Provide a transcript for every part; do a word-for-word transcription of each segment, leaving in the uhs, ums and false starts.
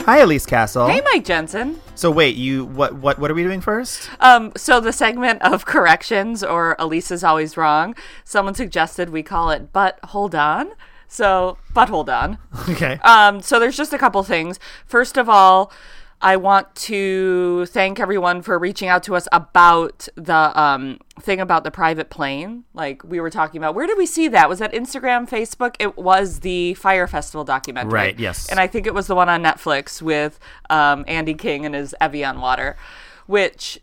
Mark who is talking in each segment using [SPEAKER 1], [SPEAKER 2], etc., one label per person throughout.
[SPEAKER 1] Hi, Elise Castle.
[SPEAKER 2] Hey, Mike Jensen.
[SPEAKER 1] So wait, you what what what are we doing first?
[SPEAKER 2] Um, so the segment of corrections, or Elise is always wrong. Someone suggested we call it "But Hold On." So, but hold on.
[SPEAKER 1] Okay.
[SPEAKER 2] Um, so there's just a couple things. First of all, I want to thank everyone for reaching out to us about the um, thing about the private plane. Like we were talking about, where did we see that? Was that Instagram, Facebook? It was the Fyre Festival documentary.
[SPEAKER 1] Right, yes.
[SPEAKER 2] And I think it was the one on Netflix with um, Andy King and his Evian water, which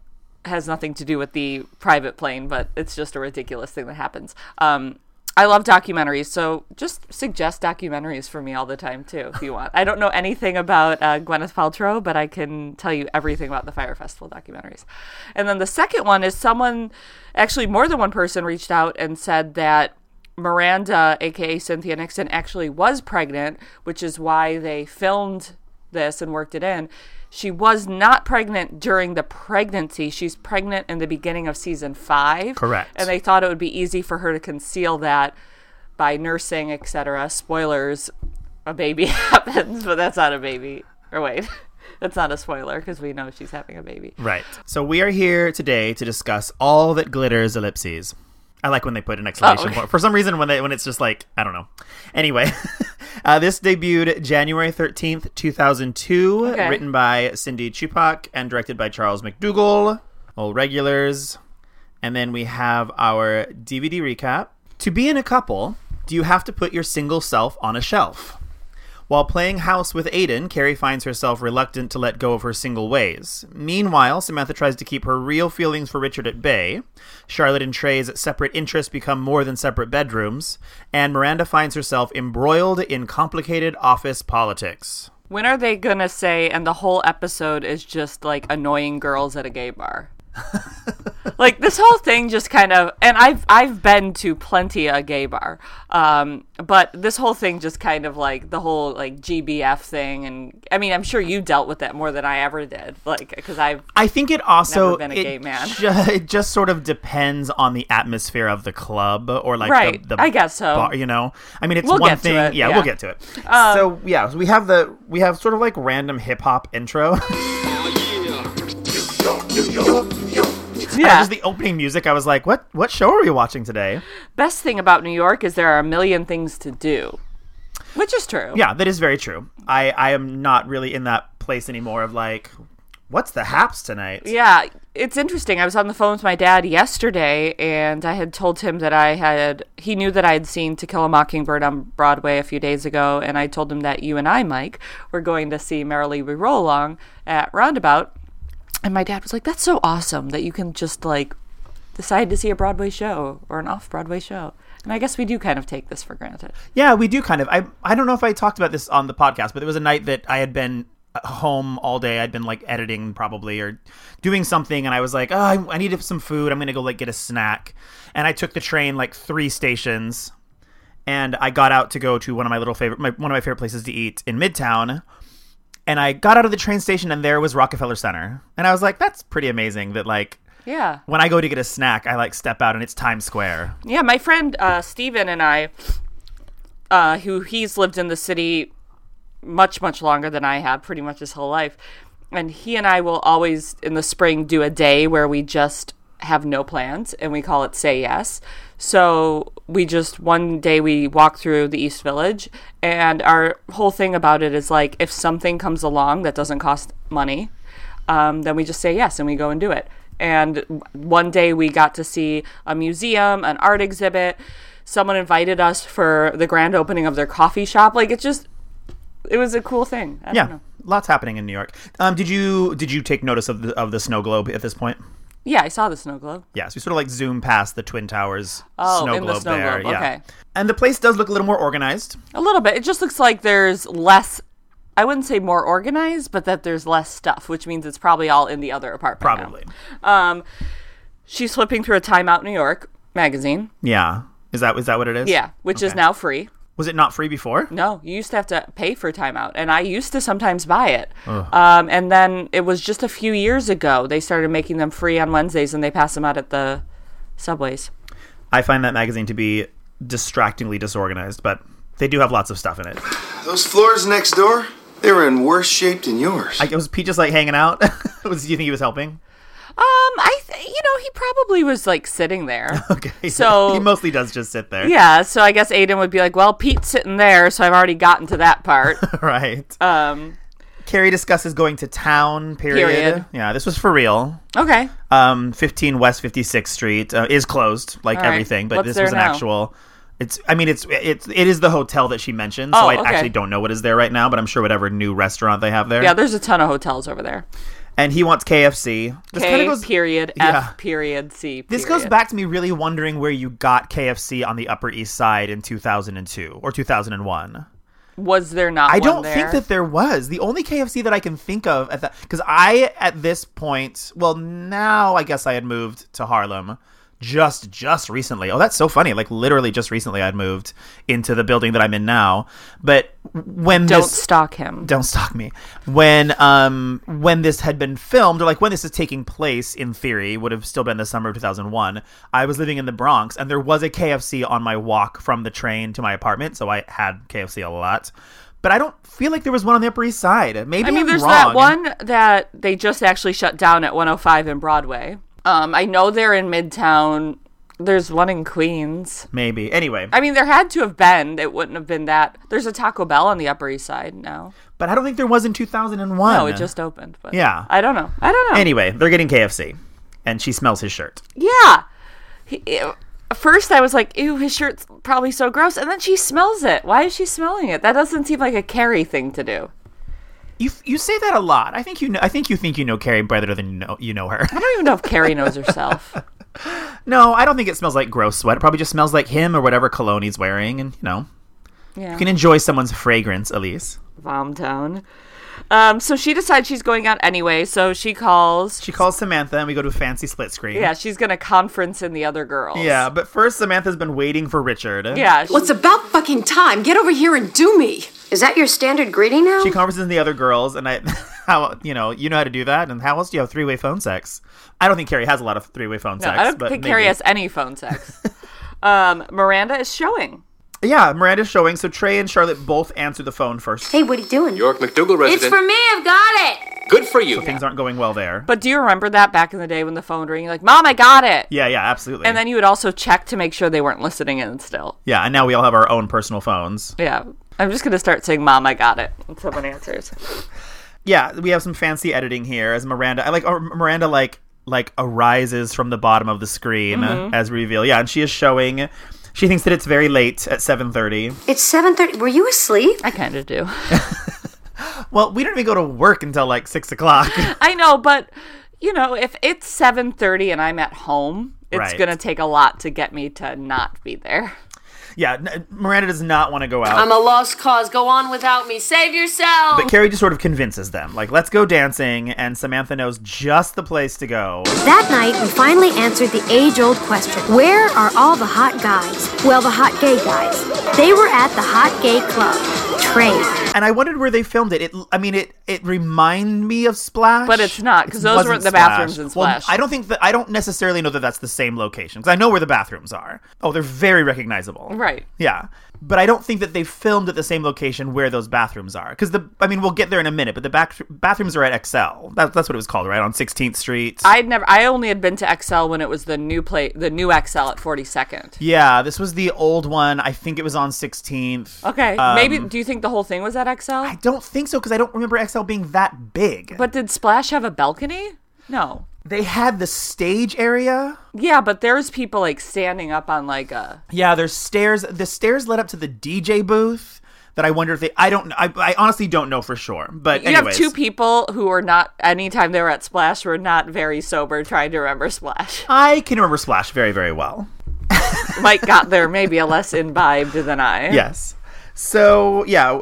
[SPEAKER 2] has nothing to do with the private plane, but it's just a ridiculous thing that happens. Um, I love documentaries, so just suggest documentaries for me all the time, too, if you want. I don't know anything about uh, Gwyneth Paltrow, but I can tell you everything about the Fyre Festival documentaries. And then the second one is someone, actually more than one person reached out and said that Miranda, a k a. Cynthia Nixon, actually was pregnant, which is why they filmed this and worked it in. She was not pregnant during the pregnancy. She's pregnant in the beginning of season five.
[SPEAKER 1] Correct.
[SPEAKER 2] And they thought it would be easy for her to conceal that by nursing, et cetera. Spoilers, a baby happens, but that's not a baby. Or wait, that's not a spoiler because we know she's having a baby.
[SPEAKER 1] Right. So we are here today to discuss all that glitters ellipses. I like when they put an exclamation
[SPEAKER 2] oh, okay.
[SPEAKER 1] point. For some reason, when they when it's just like, I don't know. Anyway, uh, this debuted January thirteenth, two thousand two,
[SPEAKER 2] okay.
[SPEAKER 1] written by Cindy Chupak and directed by Charles McDougall, all regulars. And then we have our D V D recap. To be in a couple, do you have to put your single self on a shelf? While playing house with Aiden, Carrie finds herself reluctant to let go of her single ways. Meanwhile, Samantha tries to keep her real feelings for Richard at bay. Charlotte and Trey's separate interests become more than separate bedrooms. And Miranda finds herself embroiled in complicated office politics.
[SPEAKER 2] When are they going to say, and the whole episode is just like annoying girls at a gay bar? Like this whole thing just kind of, and I've I've been to plenty a gay bar, um, but this whole thing just kind of like the whole like G B F thing, and I mean I'm sure you dealt with that more than I ever did, like because I've
[SPEAKER 1] I think it also
[SPEAKER 2] never been a
[SPEAKER 1] it
[SPEAKER 2] gay man.
[SPEAKER 1] Ju- it just sort of depends on the atmosphere of the club or like
[SPEAKER 2] right.
[SPEAKER 1] the, the
[SPEAKER 2] I guess so.
[SPEAKER 1] bar, you know, I mean it's
[SPEAKER 2] we'll
[SPEAKER 1] one
[SPEAKER 2] get
[SPEAKER 1] thing.
[SPEAKER 2] To it.
[SPEAKER 1] Yeah,
[SPEAKER 2] yeah,
[SPEAKER 1] we'll get to it.
[SPEAKER 2] Um,
[SPEAKER 1] so yeah, so we have the we have sort of like random hip hop intro.
[SPEAKER 2] Yeah.
[SPEAKER 1] Just the opening music, I was like, what what show are we watching today?
[SPEAKER 2] Best thing about New York is there are a million things to do, which is true.
[SPEAKER 1] Yeah, that is very true. I, I am not really in that place anymore of like, what's the haps tonight?
[SPEAKER 2] Yeah, it's interesting. I was on the phone with my dad yesterday, and I had told him that I had, he knew that I had seen To Kill a Mockingbird on Broadway a few days ago, and I told him that you and I, Mike, were going to see Merrily We Roll Along at Roundabout. And my dad was like, that's so awesome that you can just, like, decide to see a Broadway show or an off-Broadway show. And I guess we do kind of take this for granted.
[SPEAKER 1] Yeah, we do kind of. I I don't know if I talked about this on the podcast, but there was a night that I had been home all day. I'd been, like, editing probably or doing something, and I was like, oh, I, I need some food. I'm going to go, like, get a snack. And I took the train, like, three stations, and I got out to go to one of my little favorite, my, one of my favorite places to eat in Midtown. And I got out of the train station, and there was Rockefeller Center. And I was like, that's pretty amazing that, like,
[SPEAKER 2] yeah,
[SPEAKER 1] when I go to get a snack, I, like, step out, and it's Times Square.
[SPEAKER 2] Yeah, my friend uh, Steven and I, uh, who he's lived in the city much, much longer than I have, pretty much his whole life. And he and I will always, in the spring, do a day where we just have no plans, and we call it Say Yes. So we just, one day we walk through the East Village, and our whole thing about it is like, if something comes along that doesn't cost money, um, then we just say yes and we go and do it. And one day we got to see a museum, an art exhibit. Someone invited us for the grand opening of their coffee shop. Like, it just, it was a cool thing. I
[SPEAKER 1] yeah,
[SPEAKER 2] don't know.
[SPEAKER 1] Lots happening in New York. Um, did you did you take notice of the of the snow globe at this point?
[SPEAKER 2] Yeah, I saw the snow globe.
[SPEAKER 1] Yeah, so we sort of like zoom past the Twin Towers
[SPEAKER 2] oh,
[SPEAKER 1] snow
[SPEAKER 2] in
[SPEAKER 1] globe
[SPEAKER 2] the snow
[SPEAKER 1] there.
[SPEAKER 2] globe.
[SPEAKER 1] Yeah.
[SPEAKER 2] Okay.
[SPEAKER 1] And the place does look a little more organized.
[SPEAKER 2] A little bit. It just looks like there's less, I wouldn't say more organized, but that there's less stuff, which means it's probably all in the other apartment
[SPEAKER 1] Probably.
[SPEAKER 2] now. Um, she's flipping through a Time Out New York magazine.
[SPEAKER 1] Yeah. Is that is that what it is?
[SPEAKER 2] Yeah, which
[SPEAKER 1] Okay.
[SPEAKER 2] is now free.
[SPEAKER 1] Was it not free before?
[SPEAKER 2] No, you used to have to pay for Time Out, and I used to sometimes buy it. Um, and then it was just a few years ago they started making them free on Wednesdays, and they pass them out at the subways.
[SPEAKER 1] I find that magazine to be distractingly disorganized, but they do have lots of stuff in it.
[SPEAKER 3] Those floors next door, They were in worse shape than yours.
[SPEAKER 1] I, was Pete just like hanging out? was, do you think he was helping?
[SPEAKER 2] Um, I, th- you know, he probably was like sitting there.
[SPEAKER 1] Okay.
[SPEAKER 2] So
[SPEAKER 1] he mostly does just sit there.
[SPEAKER 2] Yeah. So I guess Aiden would be like, well, Pete's sitting there, so I've already gotten to that part.
[SPEAKER 1] Right.
[SPEAKER 2] Um,
[SPEAKER 1] Carrie discusses going to town, period.
[SPEAKER 2] Period.
[SPEAKER 1] Yeah, this was for real.
[SPEAKER 2] Okay.
[SPEAKER 1] Um, fifteen West fifty-sixth Street uh, is closed, like
[SPEAKER 2] All right.
[SPEAKER 1] everything, but
[SPEAKER 2] What's
[SPEAKER 1] this
[SPEAKER 2] there
[SPEAKER 1] was an
[SPEAKER 2] now?
[SPEAKER 1] actual... It's. I mean, it's it's it is the hotel that she mentioned, so
[SPEAKER 2] Oh,
[SPEAKER 1] I
[SPEAKER 2] okay.
[SPEAKER 1] actually don't know what is there right now, but I'm sure whatever new restaurant they have there.
[SPEAKER 2] Yeah, there's a ton of hotels over there.
[SPEAKER 1] And he wants K F C. This
[SPEAKER 2] K
[SPEAKER 1] kinda goes,
[SPEAKER 2] period
[SPEAKER 1] Yeah.
[SPEAKER 2] F period C. Period.
[SPEAKER 1] This goes back to me really wondering where you got K F C on the Upper East Side in two thousand two or two thousand one.
[SPEAKER 2] Was there not?
[SPEAKER 1] I
[SPEAKER 2] one
[SPEAKER 1] don't
[SPEAKER 2] there?
[SPEAKER 1] think that there was. The only K F C that I can think of at that, because I at this point, well, now I guess I had moved to Harlem just just recently. Oh, that's so funny. Like literally just recently I'd moved into the building that I'm in now. But when
[SPEAKER 2] Don't
[SPEAKER 1] this
[SPEAKER 2] stalk him.
[SPEAKER 1] Don't stalk me. When um when this had been filmed, or like when this is taking place, in theory, would have still been the summer of two thousand one, I was living in the Bronx, and there was a K F C on my walk from the train to my apartment, so I had K F C a lot. But I don't feel like there was one on the Upper East Side. Maybe
[SPEAKER 2] I mean,
[SPEAKER 1] I'm
[SPEAKER 2] there's
[SPEAKER 1] wrong.
[SPEAKER 2] that one that they just actually shut down at one oh five in Broadway. Um, I know they're in Midtown. There's one in Queens.
[SPEAKER 1] Maybe. Anyway.
[SPEAKER 2] I mean, there had to have been. It wouldn't have been that. There's a Taco Bell on the Upper East Side now.
[SPEAKER 1] But I don't think there was in two thousand one.
[SPEAKER 2] No, it just opened. But
[SPEAKER 1] Yeah.
[SPEAKER 2] I don't know. I don't know.
[SPEAKER 1] Anyway, they're getting K F C. And she smells his shirt.
[SPEAKER 2] Yeah. He, ew. First, I was like, ew, his shirt's probably so gross. And then she smells it. Why is she smelling it? That doesn't seem like a Carrie thing to do.
[SPEAKER 1] You you say that a lot. I think you know, I think you think you know Carrie better than you know you know her.
[SPEAKER 2] I don't even know if Carrie knows herself.
[SPEAKER 1] No, I don't think it smells like gross sweat. It probably just smells like him or whatever cologne he's wearing, and you know,
[SPEAKER 2] Yeah.
[SPEAKER 1] you can enjoy someone's fragrance, Elise.
[SPEAKER 2] Vomtown. Um, so she decides she's going out anyway, so she calls.
[SPEAKER 1] She calls Samantha, and we go to a fancy split screen.
[SPEAKER 2] Yeah, she's going to conference in the other girls.
[SPEAKER 1] Yeah, but first Samantha's been waiting for Richard.
[SPEAKER 2] Yeah. She,
[SPEAKER 4] Well, it's about fucking time. Get over here and do me.
[SPEAKER 5] Is that your standard greeting now?
[SPEAKER 1] She conferences in the other girls, and I, how you know, you know how to do that, and how else do you have three-way phone sex? I don't think Carrie has a lot of three-way phone
[SPEAKER 2] no,
[SPEAKER 1] sex.
[SPEAKER 2] I don't
[SPEAKER 1] but
[SPEAKER 2] think
[SPEAKER 1] maybe.
[SPEAKER 2] Carrie has any phone sex. um, Miranda is showing.
[SPEAKER 1] Yeah, Miranda's showing, so Trey and Charlotte both answer the phone first.
[SPEAKER 5] Hey, what are you doing?
[SPEAKER 6] York McDougal resident.
[SPEAKER 5] It's for me, I've got it!
[SPEAKER 6] Good for you.
[SPEAKER 1] So things aren't going well there.
[SPEAKER 2] But do you remember that back in the day when the phone would ring? You're like, Mom, I got it.
[SPEAKER 1] Yeah, yeah, absolutely.
[SPEAKER 2] And then you would also check to make sure they weren't listening in still.
[SPEAKER 1] Yeah, and now we all have our own personal phones.
[SPEAKER 2] Yeah. I'm just going to start saying, Mom, I got it. When someone answers.
[SPEAKER 1] Yeah, we have some fancy editing here as Miranda. I like or Miranda like like arises from the bottom of the screen
[SPEAKER 2] Mm-hmm.
[SPEAKER 1] as we reveal. Yeah, and she is showing. She thinks that it's very late at seven thirty.
[SPEAKER 5] It's seven thirty. Were you asleep?
[SPEAKER 2] I kind of do.
[SPEAKER 1] Well, we don't even go to work until like six o'clock.
[SPEAKER 2] I know, but, you know, if it's seven thirty and I'm at home, it's
[SPEAKER 1] Right.
[SPEAKER 2] going to take a lot to get me to not be there.
[SPEAKER 1] Yeah, n- Miranda does not want to go out.
[SPEAKER 4] I'm a lost cause. Go on without me. Save yourself.
[SPEAKER 1] But Carrie just sort of convinces them, like, let's go dancing, and Samantha knows just the place to go.
[SPEAKER 7] That night, we finally answered the age-old question. Where are all the hot guys? Well, the hot gay guys. They were at the Hot Gay Club. Trade.
[SPEAKER 1] And I wondered where they filmed it. It, I mean, it it reminded me of Splash,
[SPEAKER 2] But it's not, 'cause
[SPEAKER 1] It
[SPEAKER 2] those
[SPEAKER 1] wasn't
[SPEAKER 2] weren't the
[SPEAKER 1] Splash.
[SPEAKER 2] bathrooms in
[SPEAKER 1] Well,
[SPEAKER 2] Splash.
[SPEAKER 1] I don't think that I don't necessarily know that that's the same location because I know where the bathrooms are. Oh, they're very recognizable.
[SPEAKER 2] Right.
[SPEAKER 1] Yeah. But I don't think that they filmed at the same location where those bathrooms are. Because, the I mean, we'll get there in a minute, but the back, bathrooms are at X L. That, that's what it was called, right? On sixteenth Street.
[SPEAKER 2] I'd never, I only had been to X L when it was the new play, the new X L at forty-second.
[SPEAKER 1] Yeah, this was the old one. I think it was on sixteenth.
[SPEAKER 2] Okay.
[SPEAKER 1] Um,
[SPEAKER 2] Maybe, do you think the whole thing was at X L?
[SPEAKER 1] I don't think so because I don't remember X L being that big.
[SPEAKER 2] But did Splash have a balcony? No.
[SPEAKER 1] They had the stage area.
[SPEAKER 2] Yeah, but there's people like standing up on like a.
[SPEAKER 1] Yeah, there's stairs. The stairs led up to the D J booth that I wonder if they. I don't. I, I honestly don't know for sure. But
[SPEAKER 2] You
[SPEAKER 1] anyways,
[SPEAKER 2] have two people who were not, anytime they were at Splash, were not very sober trying to remember Splash.
[SPEAKER 1] I can remember Splash very, very well.
[SPEAKER 2] Mike got there maybe a less imbibed than I.
[SPEAKER 1] Yes. So yeah,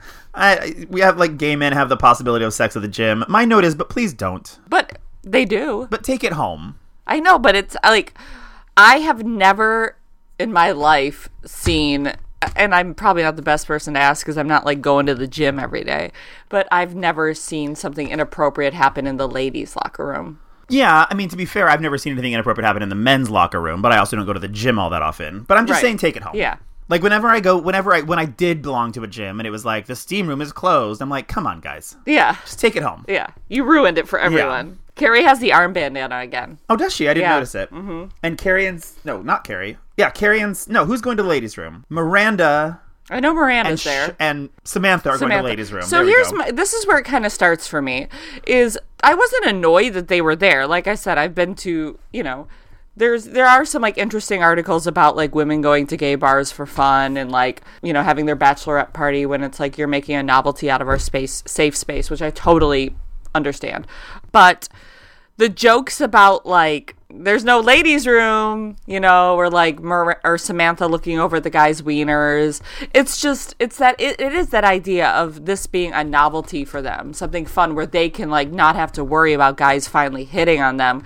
[SPEAKER 1] I we have like gay men have the possibility of sex at the gym. My note is, but please don't.
[SPEAKER 2] But they do.
[SPEAKER 1] But take it home.
[SPEAKER 2] I know, but it's like, I have never in my life seen, and I'm probably not the best person to ask because I'm not like going to the gym every day, but I've never seen something inappropriate happen in the ladies' locker room.
[SPEAKER 1] Yeah, I mean, to be fair, I've never seen anything inappropriate happen in the men's locker room, but I also don't go to the gym all that often. But I'm just
[SPEAKER 2] Right.
[SPEAKER 1] saying take it home.
[SPEAKER 2] Yeah.
[SPEAKER 1] Like, whenever I go, whenever I, when I did belong to a gym and it was like, the steam room is closed, I'm like, come on, guys.
[SPEAKER 2] Yeah.
[SPEAKER 1] Just take it home.
[SPEAKER 2] Yeah. You ruined it for everyone. Yeah. Carrie has the arm bandana again.
[SPEAKER 1] Oh, does she? I didn't
[SPEAKER 2] yeah.
[SPEAKER 1] notice it. Mm-hmm. And Carrie and, no, not Carrie. Yeah, Carrie and, no, who's going to the ladies' room? Miranda.
[SPEAKER 2] I know Miranda's
[SPEAKER 1] and sh-
[SPEAKER 2] there.
[SPEAKER 1] And Samantha are
[SPEAKER 2] Samantha.
[SPEAKER 1] going to the ladies' room.
[SPEAKER 2] So
[SPEAKER 1] there
[SPEAKER 2] here's my, this is where it kind of starts for me, is I wasn't annoyed that they were there. Like I said, I've been to, you know, There's there are some like interesting articles about like women going to gay bars for fun and like, you know, having their bachelorette party when it's like you're making a novelty out of our space, safe space, which I totally understand. But the jokes about like there's no ladies' room, you know, or like Mar- or Samantha looking over the guy's wieners. It's just it's that it, it is that idea of this being a novelty for them, something fun where they can like not have to worry about guys finally hitting on them.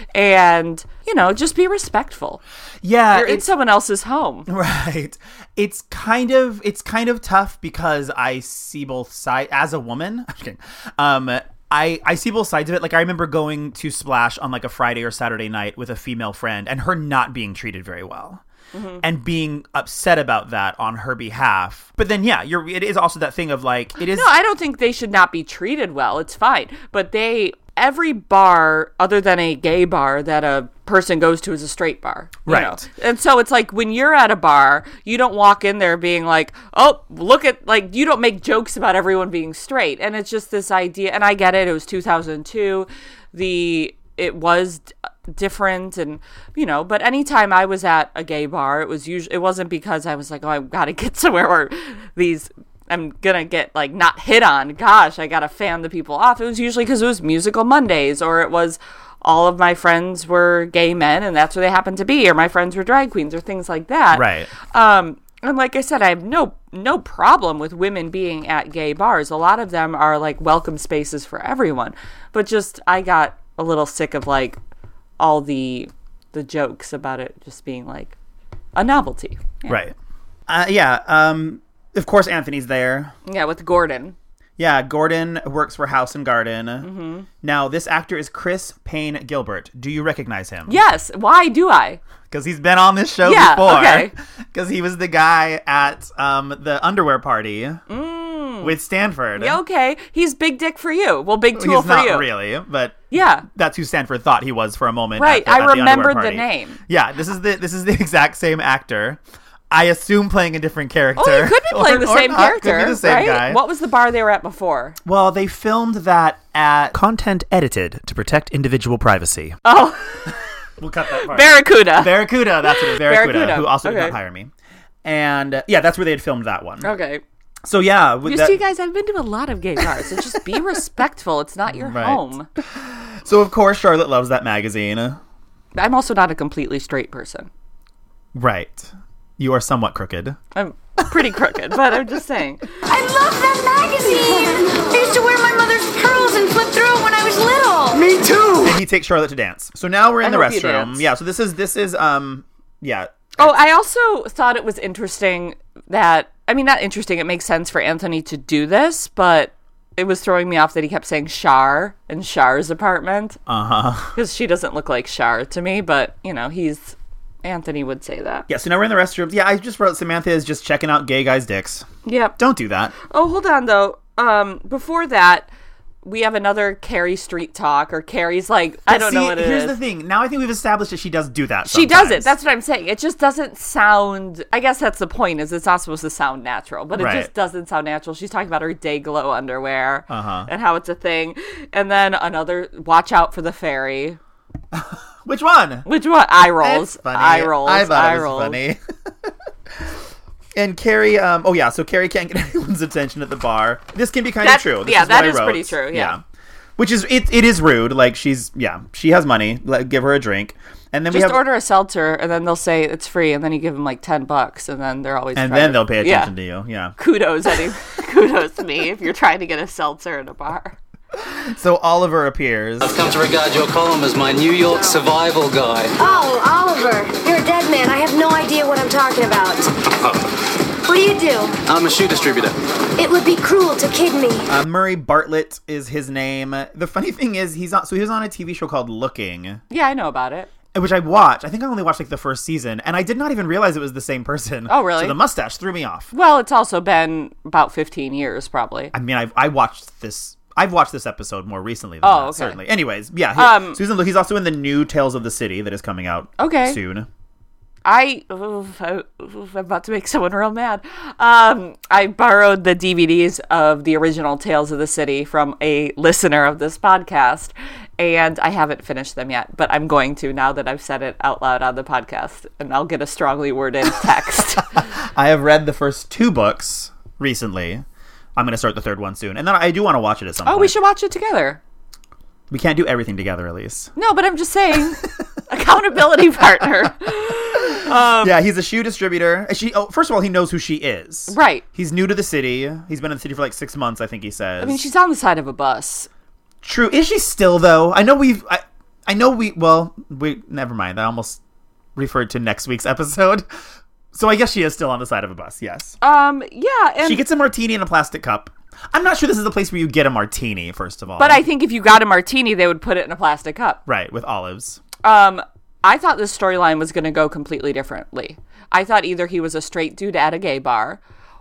[SPEAKER 2] And, you know, just be respectful.
[SPEAKER 1] Yeah.
[SPEAKER 2] You're in someone else's home.
[SPEAKER 1] Right. It's kind of it's kind of tough because I see both sides as a woman. I'm kidding. Um I, I see both sides of it. Like, I remember going to Splash on like a Friday or Saturday night with a female friend and her not being treated very well. Mm-hmm. And being upset about that on her behalf. But then, yeah, you're. It is also that thing of like, it is.
[SPEAKER 2] No, I don't think they should not be treated well. It's fine. But they, every bar other than a gay bar that a person goes to is a straight bar.
[SPEAKER 1] Right.
[SPEAKER 2] Know? And so it's like when you're at a bar, you don't walk in there being like, oh, look at, like, you don't make jokes about everyone being straight. And it's just this idea. And I get it. It was two thousand two. The, it was different and, you know, but anytime I was at a gay bar, it was usually, it wasn't because I was like, oh, I've got to get somewhere where these, I'm gonna get like not hit on, gosh, I gotta fan the people off. It was usually because it was musical Mondays, or it was all of my friends were gay men and that's where they happened to be, or my friends were drag queens or things like that.
[SPEAKER 1] Right.
[SPEAKER 2] Um, and like I said, I have no no problem with women being at gay bars. A lot of them are like welcome spaces for everyone. But just I got a little sick of like all the the jokes about it just being like a novelty. Yeah.
[SPEAKER 1] Right. Uh, yeah. Um, of course, Anthony's there.
[SPEAKER 2] Yeah, with Gordon.
[SPEAKER 1] Yeah, Gordon works for House and Garden. Mm-hmm. Now, this actor is Chris Payne Gilbert. Do you recognize him?
[SPEAKER 2] Yes. Why do I?
[SPEAKER 1] Because he's been on this show
[SPEAKER 2] yeah,
[SPEAKER 1] before.
[SPEAKER 2] Okay.
[SPEAKER 1] Because he was the guy at um, the underwear party
[SPEAKER 2] mm.
[SPEAKER 1] with Stanford.
[SPEAKER 2] Yeah, okay. He's big dick for you. Well, big tool
[SPEAKER 1] he's
[SPEAKER 2] for
[SPEAKER 1] not
[SPEAKER 2] you.
[SPEAKER 1] really, but
[SPEAKER 2] yeah,
[SPEAKER 1] that's who Stanford thought he was for a moment.
[SPEAKER 2] Right.
[SPEAKER 1] At the, at
[SPEAKER 2] I remembered
[SPEAKER 1] the,
[SPEAKER 2] the name.
[SPEAKER 1] Yeah, this is the this is the exact same actor. I assume playing a different character.
[SPEAKER 2] Oh, he could be playing
[SPEAKER 1] or,
[SPEAKER 2] the same
[SPEAKER 1] not.
[SPEAKER 2] character.
[SPEAKER 1] Could be the same
[SPEAKER 2] right?
[SPEAKER 1] guy.
[SPEAKER 2] What was the bar they were at before?
[SPEAKER 1] Well, they filmed that at content edited to protect individual privacy.
[SPEAKER 2] Oh.
[SPEAKER 1] We'll cut that part.
[SPEAKER 2] Barracuda.
[SPEAKER 1] Barracuda, that's what it is. Barracuda,
[SPEAKER 2] Barracuda.
[SPEAKER 1] who also
[SPEAKER 2] okay.
[SPEAKER 1] did not hire me. And uh, yeah, that's where they had filmed that one.
[SPEAKER 2] Okay.
[SPEAKER 1] So yeah. With
[SPEAKER 2] you
[SPEAKER 1] that...
[SPEAKER 2] see, guys, I've been to a lot of gay bars. So just be respectful. It's not your
[SPEAKER 1] right.
[SPEAKER 2] home.
[SPEAKER 1] So of course, Charlotte loves that magazine.
[SPEAKER 2] I'm also not a completely straight person.
[SPEAKER 1] Right. You are somewhat crooked.
[SPEAKER 2] I'm pretty crooked, but I'm just saying.
[SPEAKER 5] I love that magazine! I used to wear my mother's pearls and flip through it when I was little!
[SPEAKER 3] Me too!
[SPEAKER 1] And he takes Charlotte to dance. So now we're in
[SPEAKER 2] I
[SPEAKER 1] the
[SPEAKER 2] hope you
[SPEAKER 1] restroom.
[SPEAKER 2] dance.
[SPEAKER 1] Yeah, so this is, this is, um, yeah.
[SPEAKER 2] Oh, I also thought it was interesting that, I mean, not interesting, it makes sense for Anthony to do this, but it was throwing me off that he kept saying Char in Char's apartment.
[SPEAKER 1] Uh-huh.
[SPEAKER 2] Because she doesn't look like Char to me, but, you know, he's... Anthony would say that.
[SPEAKER 1] Yeah, so now we're in the restroom. Yeah, I just wrote Samantha is just checking out gay guys' dicks.
[SPEAKER 2] Yep.
[SPEAKER 1] Don't do that.
[SPEAKER 2] Oh, hold on, though. Um, before that, we have another Carrie Street talk, or Carrie's like, I don't
[SPEAKER 1] See,
[SPEAKER 2] know what it
[SPEAKER 1] here's
[SPEAKER 2] is.
[SPEAKER 1] the thing. Now I think we've established that she does do that
[SPEAKER 2] She
[SPEAKER 1] sometimes.
[SPEAKER 2] does it. That's what I'm saying. It just doesn't sound... I guess that's the point, is it's not supposed to sound natural, but it
[SPEAKER 1] Right.
[SPEAKER 2] just doesn't sound natural. She's talking about her day glow underwear
[SPEAKER 1] Uh-huh.
[SPEAKER 2] and how it's a thing. And then another, watch out for the fairy.
[SPEAKER 1] Which one?
[SPEAKER 2] Which one? Eye rolls.
[SPEAKER 1] It's funny.
[SPEAKER 2] Eye rolls.
[SPEAKER 1] I thought
[SPEAKER 2] eye
[SPEAKER 1] it was
[SPEAKER 2] rolls.
[SPEAKER 1] funny. And Carrie, um, oh yeah, so Carrie can't get anyone's attention at the bar. This can be kind
[SPEAKER 2] That-
[SPEAKER 1] of true. This
[SPEAKER 2] yeah,
[SPEAKER 1] is
[SPEAKER 2] that
[SPEAKER 1] what I
[SPEAKER 2] is
[SPEAKER 1] wrote.
[SPEAKER 2] pretty true, yeah.
[SPEAKER 1] Which is, it, it is rude. Like, she's, yeah, she has money. Let, give her a drink. And then
[SPEAKER 2] Just
[SPEAKER 1] we have,
[SPEAKER 2] order a seltzer, and then they'll say it's free, and then you give them like ten bucks, and then they're always
[SPEAKER 1] and
[SPEAKER 2] trying
[SPEAKER 1] then
[SPEAKER 2] to-
[SPEAKER 1] they'll pay
[SPEAKER 2] yeah.
[SPEAKER 1] attention to you. Yeah.
[SPEAKER 2] Kudos, any kudos to me if you're trying to get a seltzer in a bar.
[SPEAKER 1] So Oliver appears.
[SPEAKER 6] I've come to regard your column as my New York survival guide.
[SPEAKER 5] Oh, Oliver, you're a dead man. I have no idea what I'm talking about. What do you do?
[SPEAKER 6] I'm a shoe distributor.
[SPEAKER 5] It would be cruel to kid me.
[SPEAKER 1] Uh, Murray Bartlett is his name. The funny thing is, he's on, so he was on a T V show called Looking.
[SPEAKER 2] Yeah, I know about it.
[SPEAKER 1] which I watched. I think I only watched like the first season, and I did not even realize it was the same person.
[SPEAKER 2] Oh, really?
[SPEAKER 1] So the mustache threw me off.
[SPEAKER 2] Well, it's also been about fifteen years, probably.
[SPEAKER 1] I mean, I've I watched this. I've watched this episode more recently than
[SPEAKER 2] Oh,
[SPEAKER 1] that,
[SPEAKER 2] okay.
[SPEAKER 1] certainly. Anyways, yeah. He,
[SPEAKER 2] Um,
[SPEAKER 1] Susan Luke. He's also in the new Tales of the City that is coming out
[SPEAKER 2] Okay.
[SPEAKER 1] soon.
[SPEAKER 2] I, oof, I oof, I'm about to make someone real mad. Um, I borrowed the D V Ds of the original Tales of the City from a listener of this podcast, and I haven't finished them yet, but I'm going to now that I've said it out loud on the podcast, and I'll get a strongly worded text.
[SPEAKER 1] I have read the first two books recently. I'm going to start the third one soon, and then I do want to watch it at some
[SPEAKER 2] Oh,
[SPEAKER 1] point.
[SPEAKER 2] we should watch it together.
[SPEAKER 1] We can't do everything together, Elise.
[SPEAKER 2] No, but I'm just saying, accountability partner. Um,
[SPEAKER 1] yeah, he's a shoe distributor. And She, oh, first of all, he knows who she is.
[SPEAKER 2] Right.
[SPEAKER 1] He's new to the city. He's been in the city for like six months, I think he says.
[SPEAKER 2] I mean, she's on the side of a bus.
[SPEAKER 1] True. Is she still, though? I know we've... I, I know we... Well, we... Never mind. I almost referred to next week's episode. So I guess she is still on the side of a bus, yes.
[SPEAKER 2] Um, yeah, and...
[SPEAKER 1] She gets a martini in a plastic cup. I'm not sure this is the place where you get a martini, first of all.
[SPEAKER 2] But I think if you got a martini, they would put it in a plastic cup.
[SPEAKER 1] Right, with olives.
[SPEAKER 2] Um, I thought this storyline was going to go completely differently. I thought either he was a straight dude at a gay bar,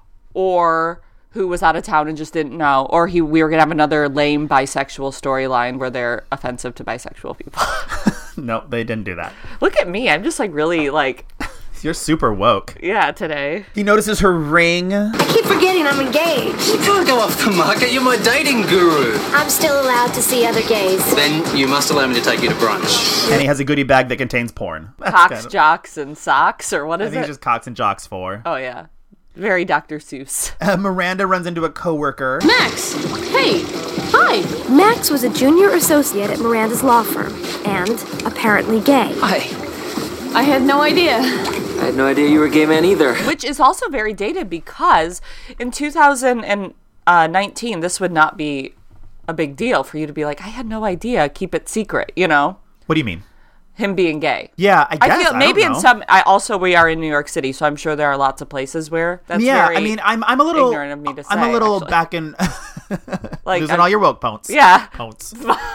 [SPEAKER 2] or who was out of town and just didn't know, or he we were going to have another lame bisexual storyline where they're offensive to bisexual people.
[SPEAKER 1] No, they didn't do that.
[SPEAKER 2] Look at me. I'm just like really like,
[SPEAKER 1] You're super woke.
[SPEAKER 2] yeah, today.
[SPEAKER 1] He notices her ring.
[SPEAKER 5] I keep forgetting I'm engaged.
[SPEAKER 6] You can't go off the market. You're my dating guru.
[SPEAKER 5] I'm still allowed to see other gays.
[SPEAKER 6] Then you must allow me to take you to brunch.
[SPEAKER 1] And he has a goodie bag that contains porn. That's
[SPEAKER 2] Cocks,
[SPEAKER 1] kind of-
[SPEAKER 2] jocks, and socks, or what
[SPEAKER 1] I
[SPEAKER 2] is
[SPEAKER 1] think
[SPEAKER 2] it?
[SPEAKER 1] it's just cocks and jocks for.
[SPEAKER 2] Oh, yeah. Very Doctor Seuss.
[SPEAKER 1] Uh, Miranda runs into a coworker.
[SPEAKER 4] Max! Hey! Hi!
[SPEAKER 7] Max was a junior associate at Miranda's law firm, and apparently gay.
[SPEAKER 6] Hey,
[SPEAKER 4] I had no idea.
[SPEAKER 6] I had no idea you were a gay man either.
[SPEAKER 2] Which is also very dated because in two thousand nineteen, this would not be a big deal for you to be like, I had no idea, keep it secret, you know?
[SPEAKER 1] What do you mean?
[SPEAKER 2] Him being gay.
[SPEAKER 1] Yeah, I guess.
[SPEAKER 2] I feel
[SPEAKER 1] I
[SPEAKER 2] maybe
[SPEAKER 1] don't
[SPEAKER 2] in
[SPEAKER 1] know.
[SPEAKER 2] some, I also, we are in New York City, so I'm sure there are lots of places where that's
[SPEAKER 1] Yeah,
[SPEAKER 2] very
[SPEAKER 1] I mean, I'm I'm a little
[SPEAKER 2] ignorant of me to
[SPEAKER 1] I'm a
[SPEAKER 2] say,
[SPEAKER 1] little
[SPEAKER 2] actually.
[SPEAKER 1] back in
[SPEAKER 2] like,
[SPEAKER 1] losing
[SPEAKER 2] I'm-
[SPEAKER 1] all your woke points.
[SPEAKER 2] Yeah.
[SPEAKER 1] Points.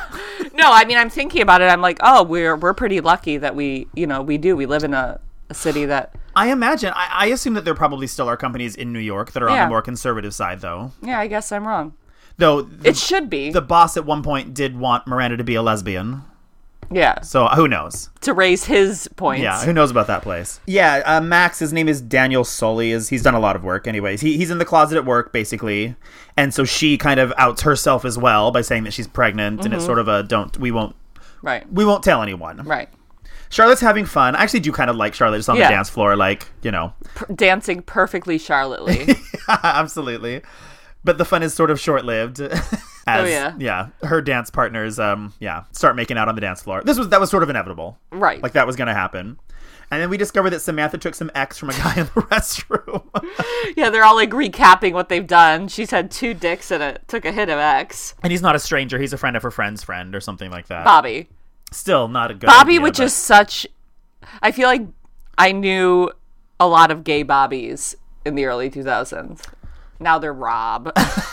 [SPEAKER 2] No, I mean, I'm thinking about it. I'm like, oh, we're we're pretty lucky that we, you know, we do. We live in a, a city that,
[SPEAKER 1] I imagine. I, I assume that there probably still are companies in New York that are on
[SPEAKER 2] Yeah.
[SPEAKER 1] the more conservative side, though.
[SPEAKER 2] yeah, I guess I'm wrong.
[SPEAKER 1] Though the,
[SPEAKER 2] It should be.
[SPEAKER 1] the boss at one point did want Miranda to be a lesbian.
[SPEAKER 2] Yeah.
[SPEAKER 1] So who knows?
[SPEAKER 2] To raise his points.
[SPEAKER 1] Yeah, who knows about that place? Yeah, uh, Max, his name is Daniel Sully. Is he's done a lot of work. Anyways, he he's in the closet at work basically, and so she kind of outs herself as well by saying that she's pregnant, and it's sort of a don't we won't
[SPEAKER 2] Right.
[SPEAKER 1] we won't tell anyone.
[SPEAKER 2] Right.
[SPEAKER 1] Charlotte's having fun. I actually do kind of like Charlotte just on
[SPEAKER 2] Yeah.
[SPEAKER 1] the dance floor, like you know,
[SPEAKER 2] P- dancing perfectly Charlotte-ly.
[SPEAKER 1] absolutely. But the fun is sort of short-lived. As,
[SPEAKER 2] Oh, yeah.
[SPEAKER 1] yeah. Her dance partners, um, yeah, start making out on the dance floor. This was that was sort of inevitable.
[SPEAKER 2] Right.
[SPEAKER 1] Like that was going to happen. And then we discover that Samantha took some X from a guy in the restroom.
[SPEAKER 2] Yeah, they're all like recapping what they've done. She's had two dicks and it took a hit of X.
[SPEAKER 1] And he's not a stranger. He's a friend of her friend's friend or something like that.
[SPEAKER 2] Bobby.
[SPEAKER 1] Still not a good
[SPEAKER 2] Bobby,
[SPEAKER 1] idea,
[SPEAKER 2] which
[SPEAKER 1] but-
[SPEAKER 2] is such. I feel like I knew a lot of gay Bobbies in the early two thousands. Now they're Rob.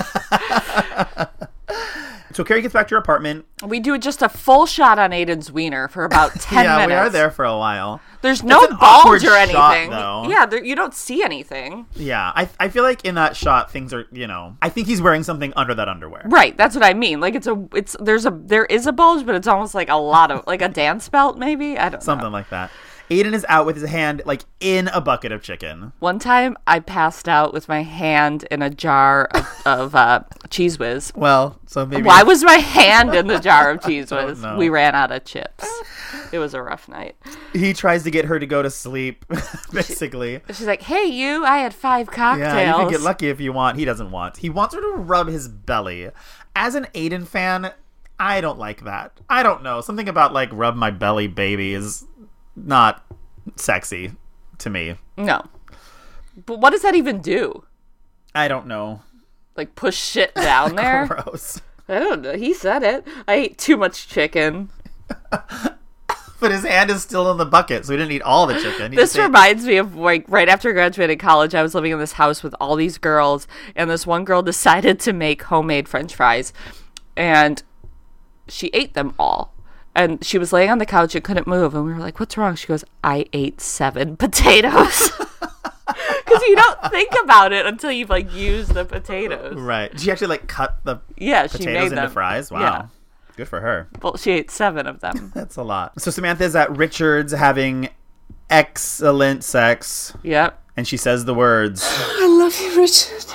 [SPEAKER 1] So Carrie gets back to her apartment.
[SPEAKER 2] We do just a full shot on Aiden's wiener for about ten
[SPEAKER 1] yeah,
[SPEAKER 2] minutes.
[SPEAKER 1] we are there for a while.
[SPEAKER 2] There's no
[SPEAKER 1] It's an awkward
[SPEAKER 2] bulge or
[SPEAKER 1] shot,
[SPEAKER 2] anything.
[SPEAKER 1] though.
[SPEAKER 2] Yeah, there, you don't see anything.
[SPEAKER 1] Yeah, I I feel like in that shot things are, you know, I think he's wearing something under that underwear.
[SPEAKER 2] Right, that's what I mean. Like it's a, it's there's a, there is a bulge, but it's almost like a lot of, like a dance belt, maybe. I don't
[SPEAKER 1] Something
[SPEAKER 2] know.
[SPEAKER 1] like that. Aiden is out with his hand like in a bucket of chicken.
[SPEAKER 2] One time, I passed out with my hand in a jar of, of uh, Cheese Whiz.
[SPEAKER 1] Well, so maybe
[SPEAKER 2] Why was my hand in the jar of Cheese Whiz?
[SPEAKER 1] know.
[SPEAKER 2] We ran out of chips. It was a rough night.
[SPEAKER 1] he tries to get her to go to sleep, basically.
[SPEAKER 2] She's like, "Hey, you! I had five cocktails."
[SPEAKER 1] Yeah, you can get lucky if you want. He doesn't want. He wants her to rub his belly. As an Aiden fan, I don't like that. I don't know. Something about like rub my belly, baby, is not sexy to me.
[SPEAKER 2] No, but what does that even do?
[SPEAKER 1] I don't know.
[SPEAKER 2] Like push shit down there?
[SPEAKER 1] Gross.
[SPEAKER 2] I don't know. He said it. I ate too much chicken.
[SPEAKER 1] But his hand is still in the bucket, so he didn't eat all the chicken. He
[SPEAKER 2] This
[SPEAKER 1] just ate-
[SPEAKER 2] reminds me of like right after I graduated college, I was living in this house with all these girls, and this one girl decided to make homemade French fries, and she ate them all. And she was laying on the couch and couldn't move. And we were like, what's wrong? She goes, I ate seven potatoes. Because you don't think about it until you've, like, used the potatoes.
[SPEAKER 1] Right. Did she actually, like, cut the
[SPEAKER 2] yeah, she
[SPEAKER 1] potatoes
[SPEAKER 2] made
[SPEAKER 1] into
[SPEAKER 2] them.
[SPEAKER 1] fries? Wow.
[SPEAKER 2] Yeah.
[SPEAKER 1] Good for her.
[SPEAKER 2] Well, she ate seven of them.
[SPEAKER 1] That's a lot. So Samantha's at Richard's having excellent sex.
[SPEAKER 2] Yep.
[SPEAKER 1] And she says the words.
[SPEAKER 4] I love you, Richard.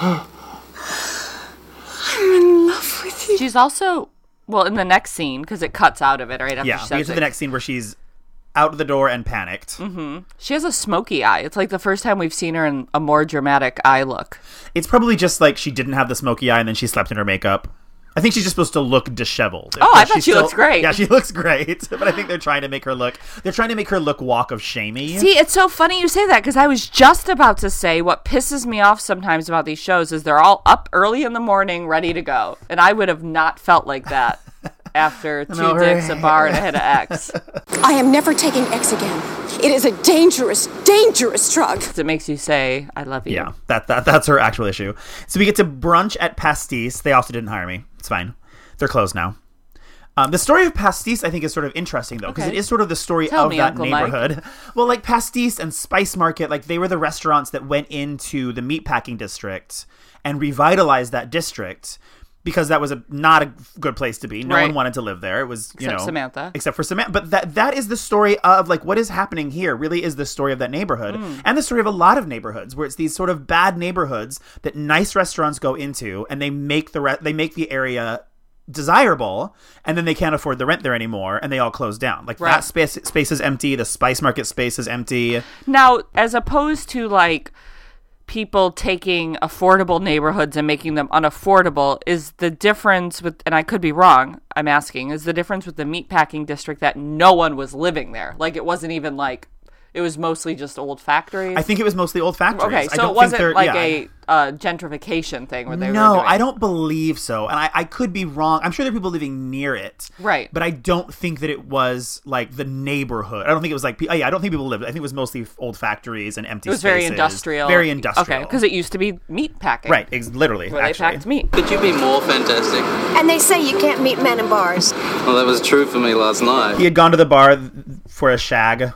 [SPEAKER 4] I'm in love with you.
[SPEAKER 2] She's also, well, in the next scene, because it cuts out of it right after
[SPEAKER 1] Yeah,
[SPEAKER 2] she
[SPEAKER 1] we
[SPEAKER 2] says
[SPEAKER 1] get to
[SPEAKER 2] it.
[SPEAKER 1] the next scene where she's out the door and panicked.
[SPEAKER 2] Mm-hmm. She has a smoky eye. It's like the first time we've seen her in a more dramatic eye look.
[SPEAKER 1] It's probably just like she didn't have the smoky eye and then she slept in her makeup. I think she's just supposed to look disheveled.
[SPEAKER 2] Oh, I
[SPEAKER 1] But
[SPEAKER 2] thought
[SPEAKER 1] she's
[SPEAKER 2] she looks great.
[SPEAKER 1] Yeah, she looks great. But I think they're trying to make her look, they're trying to make her look walk of shamey.
[SPEAKER 2] See, it's so funny you say that, because I was just about to say what pisses me off sometimes about these shows is they're all up early in the morning ready to go. And I would have not felt like that after two
[SPEAKER 1] No, her
[SPEAKER 2] dicks, a bar, and a hit of X.
[SPEAKER 4] I am never taking X again. It is a dangerous, dangerous drug.
[SPEAKER 2] It makes you say, I love you.
[SPEAKER 1] Yeah, that, that that's her actual issue. So we get to brunch at Pastis. They also didn't hire me. It's fine. They're closed now. Um, the story of Pastis, I think, is sort of interesting, though, because
[SPEAKER 2] Okay.
[SPEAKER 1] it is sort of the story
[SPEAKER 2] Tell
[SPEAKER 1] of
[SPEAKER 2] me,
[SPEAKER 1] that
[SPEAKER 2] Uncle Mike.
[SPEAKER 1] neighborhood. Well, like Pastis and Spice Market, like they were the restaurants that went into the meatpacking district and revitalized that district because that was a not a good place to be. No
[SPEAKER 2] Right.
[SPEAKER 1] one wanted to live there. It was, you
[SPEAKER 2] Except
[SPEAKER 1] know,
[SPEAKER 2] Samantha.
[SPEAKER 1] except for Samantha. But that that is the story of like what is happening here. Really, is the story of that neighborhood
[SPEAKER 2] Mm.
[SPEAKER 1] and the story of a lot of neighborhoods where it's these sort of bad neighborhoods that nice restaurants go into and they make the re- they make the area desirable, and then they can't afford the rent there anymore, and they all close down. Like
[SPEAKER 2] Right.
[SPEAKER 1] that space space is empty. The Spice Market space is empty.
[SPEAKER 2] Now, as opposed to like people taking affordable neighborhoods and making them unaffordable, is the difference with, and I could be wrong, I'm asking, is the difference with the meatpacking district that no one was living there? Like it wasn't even like, it was mostly just old factories?
[SPEAKER 1] I think it was mostly old factories.
[SPEAKER 2] Okay,
[SPEAKER 1] I
[SPEAKER 2] so
[SPEAKER 1] don't
[SPEAKER 2] it
[SPEAKER 1] think
[SPEAKER 2] wasn't
[SPEAKER 1] they're-
[SPEAKER 2] like
[SPEAKER 1] yeah.
[SPEAKER 2] a uh, gentrification thing where they
[SPEAKER 1] No,
[SPEAKER 2] were doing...
[SPEAKER 1] I don't believe so. And I, I could be wrong. I'm sure there are people living near it.
[SPEAKER 2] Right.
[SPEAKER 1] But I don't think that it was like the neighborhood. I don't think it was like, oh, yeah, I don't think people lived. I think it was mostly old factories and empty
[SPEAKER 2] It was
[SPEAKER 1] spaces.
[SPEAKER 2] very industrial.
[SPEAKER 1] Very industrial.
[SPEAKER 2] Okay, because it used to be meat packing.
[SPEAKER 1] Right, ex- literally,
[SPEAKER 2] Where
[SPEAKER 1] actually.
[SPEAKER 2] they packed meat.
[SPEAKER 6] Could you be more fantastic?
[SPEAKER 5] And they say you can't meet men in bars.
[SPEAKER 6] Well, that was true for me last night.
[SPEAKER 1] He had gone to the bar th- for a shag.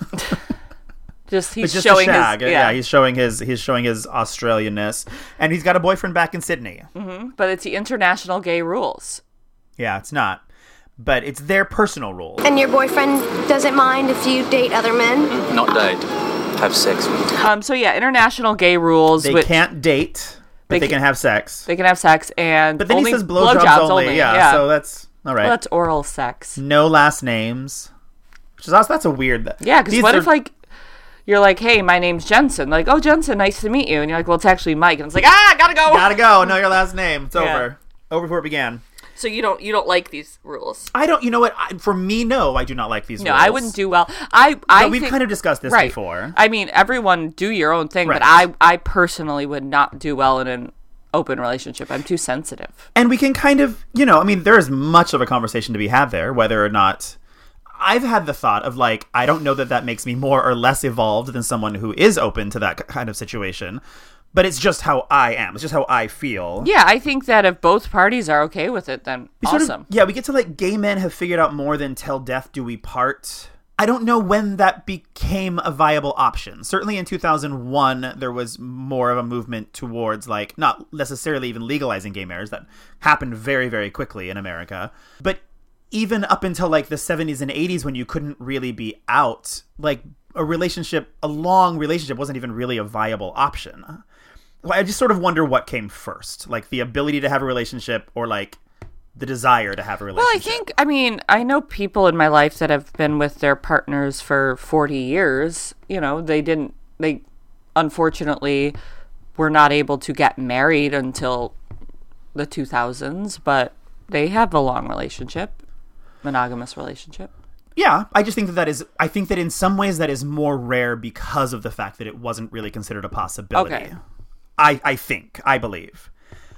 [SPEAKER 2] Just he's
[SPEAKER 1] It's just
[SPEAKER 2] showing
[SPEAKER 1] a shag.
[SPEAKER 2] his...
[SPEAKER 1] Yeah. he's showing his he's showing his Australianness. And he's got a boyfriend back in Sydney.
[SPEAKER 2] But it's the international gay rules.
[SPEAKER 1] Yeah, it's not. But it's their personal rules.
[SPEAKER 5] And your boyfriend doesn't mind if you date other men?
[SPEAKER 6] Not date. Have sex with.
[SPEAKER 2] Um. So yeah, international gay rules.
[SPEAKER 1] They
[SPEAKER 2] which
[SPEAKER 1] can't date, but
[SPEAKER 2] They
[SPEAKER 1] they,
[SPEAKER 2] can-
[SPEAKER 1] can have sex.
[SPEAKER 2] They can have sex and
[SPEAKER 1] But then
[SPEAKER 2] only
[SPEAKER 1] he says blowjobs
[SPEAKER 2] blowjobs
[SPEAKER 1] only. Yeah, so that's all right.
[SPEAKER 2] Well, that's oral sex.
[SPEAKER 1] No last names. Which is also, that's a weird...
[SPEAKER 2] Yeah, because
[SPEAKER 1] these
[SPEAKER 2] what
[SPEAKER 1] are-
[SPEAKER 2] if like you're like, hey, my name's Jensen. Like, oh, Jensen, nice to meet you. And you're like, well, it's actually Mike. And it's like, ah, gotta go.
[SPEAKER 1] Gotta go. Know your last name. It's
[SPEAKER 2] Yeah.
[SPEAKER 1] over. Over before it began.
[SPEAKER 2] So you don't you don't like these rules?
[SPEAKER 1] I don't... You know what? I, for me, no. I do not like these
[SPEAKER 2] No,
[SPEAKER 1] rules.
[SPEAKER 2] I wouldn't do well. I I
[SPEAKER 1] But we've
[SPEAKER 2] think-
[SPEAKER 1] kind of discussed this
[SPEAKER 2] right.
[SPEAKER 1] before.
[SPEAKER 2] I mean, everyone do your own thing, but
[SPEAKER 1] Right.
[SPEAKER 2] I I personally would not do well in an open relationship. I'm too sensitive.
[SPEAKER 1] And we can kind of, you know, I mean, there is much of a conversation to be had there, whether or not... I've had the thought of, like, I don't know that that makes me more or less evolved than someone who is open to that kind of situation, but it's just how I am. It's just how I feel.
[SPEAKER 2] Yeah, I think that if both parties are okay with it, then
[SPEAKER 1] We sort of-
[SPEAKER 2] awesome.
[SPEAKER 1] yeah, we get to, like, gay men have figured out more than till death do we part. I don't know when that became a viable option. Certainly in two thousand one, there was more of a movement towards, like, not necessarily even legalizing gay marriage. That happened very, very quickly in America. But even up until, like, the seventies and eighties, when you couldn't really be out, like, a relationship, a long relationship wasn't even really a viable option. I just sort of wonder what came first. Like, the ability to have a relationship or, like, the desire to have a
[SPEAKER 2] Well,
[SPEAKER 1] relationship.
[SPEAKER 2] I think, I mean, I know people in my life that have been with their partners for forty years. You know, they didn't, they unfortunately were not able to get married until the two thousands, but they have a long relationship, monogamous relationship.
[SPEAKER 1] Yeah, I just think that that is, I think that in some ways that is more rare because of the fact that it wasn't really considered a possibility.
[SPEAKER 2] Okay.
[SPEAKER 1] I, I think, I believe.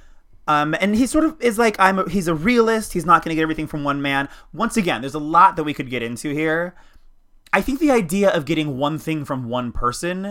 [SPEAKER 1] Um, and he sort of is like, I'm a, he's a realist. He's not going to get everything from one man. Once again, there's a lot that we could get into here. I think the idea of getting one thing from one person,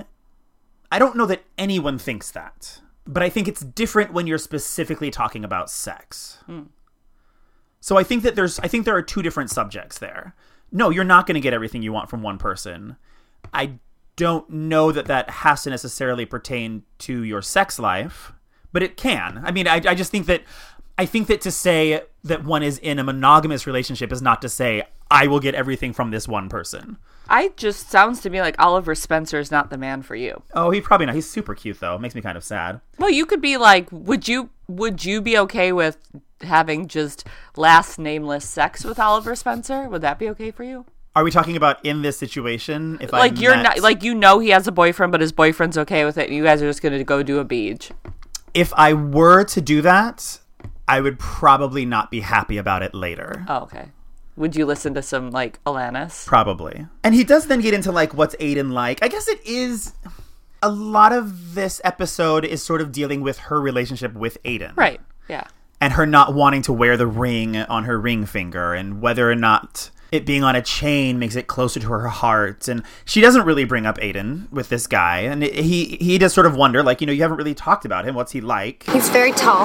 [SPEAKER 1] I don't know that anyone thinks that. But I think it's different when you're specifically talking about sex.
[SPEAKER 2] Hmm.
[SPEAKER 1] So I think that there's, I think there are two different subjects there. No, you're not going to get everything you want from one person. I don't know that that has to necessarily pertain to your sex life, but it can. I mean, I, I just think that, I think that to say that one is in a monogamous relationship is not to say, I will get everything from this one person.
[SPEAKER 2] I just sounds to me like Oliver Spencer is not the man for you.
[SPEAKER 1] Oh, he probably not. He's super cute though. It makes me kind of sad.
[SPEAKER 2] Well, you could be like, would you would you be okay with having just last nameless sex with Oliver Spencer? Would that be okay for you?
[SPEAKER 1] Are we talking about in this situation? If
[SPEAKER 2] like
[SPEAKER 1] I
[SPEAKER 2] you're
[SPEAKER 1] met...
[SPEAKER 2] not like you know he has a boyfriend, but his boyfriend's okay with it, and you guys are just going to go do a beach.
[SPEAKER 1] If I were to do that, I would probably not be happy about it later.
[SPEAKER 2] Oh, okay. Would you listen to some, like, Alanis?
[SPEAKER 1] Probably. And he does then get into, like, what's Aiden like. I guess it is... A lot of this episode is sort of dealing with her relationship with Aiden.
[SPEAKER 2] Right, yeah.
[SPEAKER 1] And her not wanting to wear the ring on her ring finger, and whether or not it being on a chain makes it closer to her heart. And she doesn't really bring up Aiden with this guy. And it, he, he does sort of wonder, like, you know, you haven't really talked about him. What's he like?
[SPEAKER 5] He's very tall.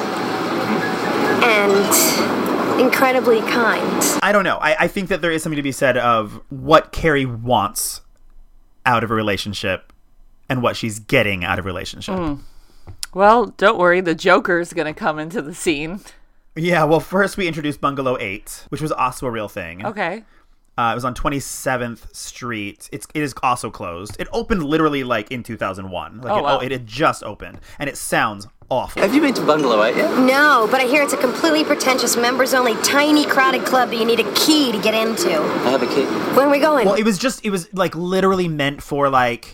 [SPEAKER 5] And... incredibly kind.
[SPEAKER 1] I don't know. I, I think that there is something to be said of what Carrie wants out of a relationship and what she's getting out of a relationship.
[SPEAKER 2] Mm. Well, don't worry. The Joker's going to come into the scene.
[SPEAKER 1] Yeah, well, first we introduced Bungalow eight, which was also a real thing.
[SPEAKER 2] Okay.
[SPEAKER 1] Uh, it was on twenty-seventh Street. It's it is also closed. It opened literally like in two thousand one. Like
[SPEAKER 2] oh,
[SPEAKER 1] it,
[SPEAKER 2] wow.
[SPEAKER 1] oh, it had just opened, and it sounds awful.
[SPEAKER 6] Have you been to Bungalow eight yet?
[SPEAKER 5] No, but I hear it's a completely pretentious, members-only, tiny, crowded club that you need a key to get into.
[SPEAKER 6] I have a key.
[SPEAKER 5] When are we going?
[SPEAKER 1] Well, it was just, it was like literally meant for like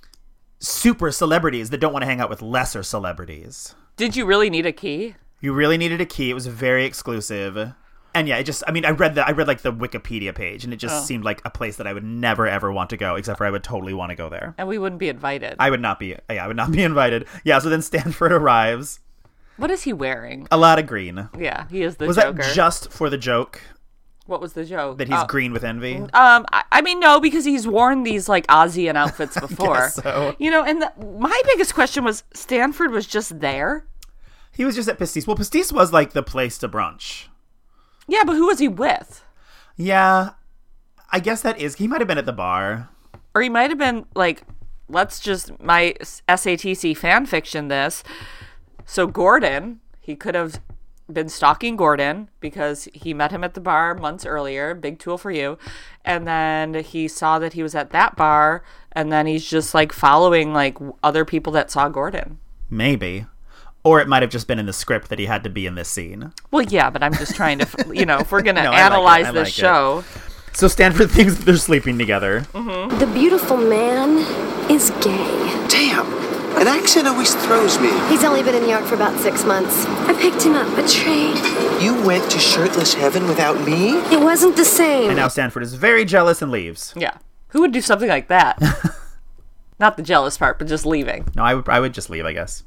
[SPEAKER 1] super celebrities that don't want to hang out with lesser celebrities.
[SPEAKER 2] Did you really need a key?
[SPEAKER 1] You really needed a key. It was very exclusive. And yeah, it just, I mean, I read the, I read like the Wikipedia page, and it just
[SPEAKER 2] Oh.
[SPEAKER 1] seemed like a place that I would never ever want to go, except for I would totally want to go there.
[SPEAKER 2] And we wouldn't be invited.
[SPEAKER 1] I would not be, yeah, I would not be invited. Yeah, so then Stanford arrives.
[SPEAKER 2] What is he wearing?
[SPEAKER 1] A lot of green.
[SPEAKER 2] Yeah, he is the
[SPEAKER 1] Was
[SPEAKER 2] Joker.
[SPEAKER 1] that just for the joke
[SPEAKER 2] What was the joke?
[SPEAKER 1] that he's
[SPEAKER 2] Oh.
[SPEAKER 1] green with envy?
[SPEAKER 2] Um, I, I mean, no, because he's worn these like Ozian outfits before.
[SPEAKER 1] guess so.
[SPEAKER 2] You know, and the, my biggest question was, Stanford was just there.
[SPEAKER 1] He was just at Pastis. Well, Pastis was like the place to brunch.
[SPEAKER 2] Yeah, but who was he with?
[SPEAKER 1] Yeah, I guess that is. He might have been at the bar.
[SPEAKER 2] Or he might have been like, let's just my S A T C fan fiction this. So Gordon, he could have been stalking Gordon because he met him at the bar months earlier. Big tool for you. And then he saw that he was at that bar, and then he's just like following like other people that saw Gordon.
[SPEAKER 1] Maybe. Or it might have just been in the script that he had to be in this scene.
[SPEAKER 2] Well, yeah, but I'm just trying to, you know, if we're going to
[SPEAKER 1] No, I like it.
[SPEAKER 2] analyze
[SPEAKER 1] I
[SPEAKER 2] this
[SPEAKER 1] like it.
[SPEAKER 2] show.
[SPEAKER 1] So Stanford thinks that they're sleeping together.
[SPEAKER 2] Mm-hmm.
[SPEAKER 5] The beautiful man is gay.
[SPEAKER 3] Damn. An accent always throws me.
[SPEAKER 5] He's only been in New York for about six months. I picked him up, betrayed.
[SPEAKER 3] You went to shirtless heaven without me?
[SPEAKER 5] It wasn't the same.
[SPEAKER 1] And now Stanford is very jealous and leaves.
[SPEAKER 2] Yeah. Who would do something like that? Not the jealous part, but just leaving.
[SPEAKER 1] No, I would, I would just leave, I guess.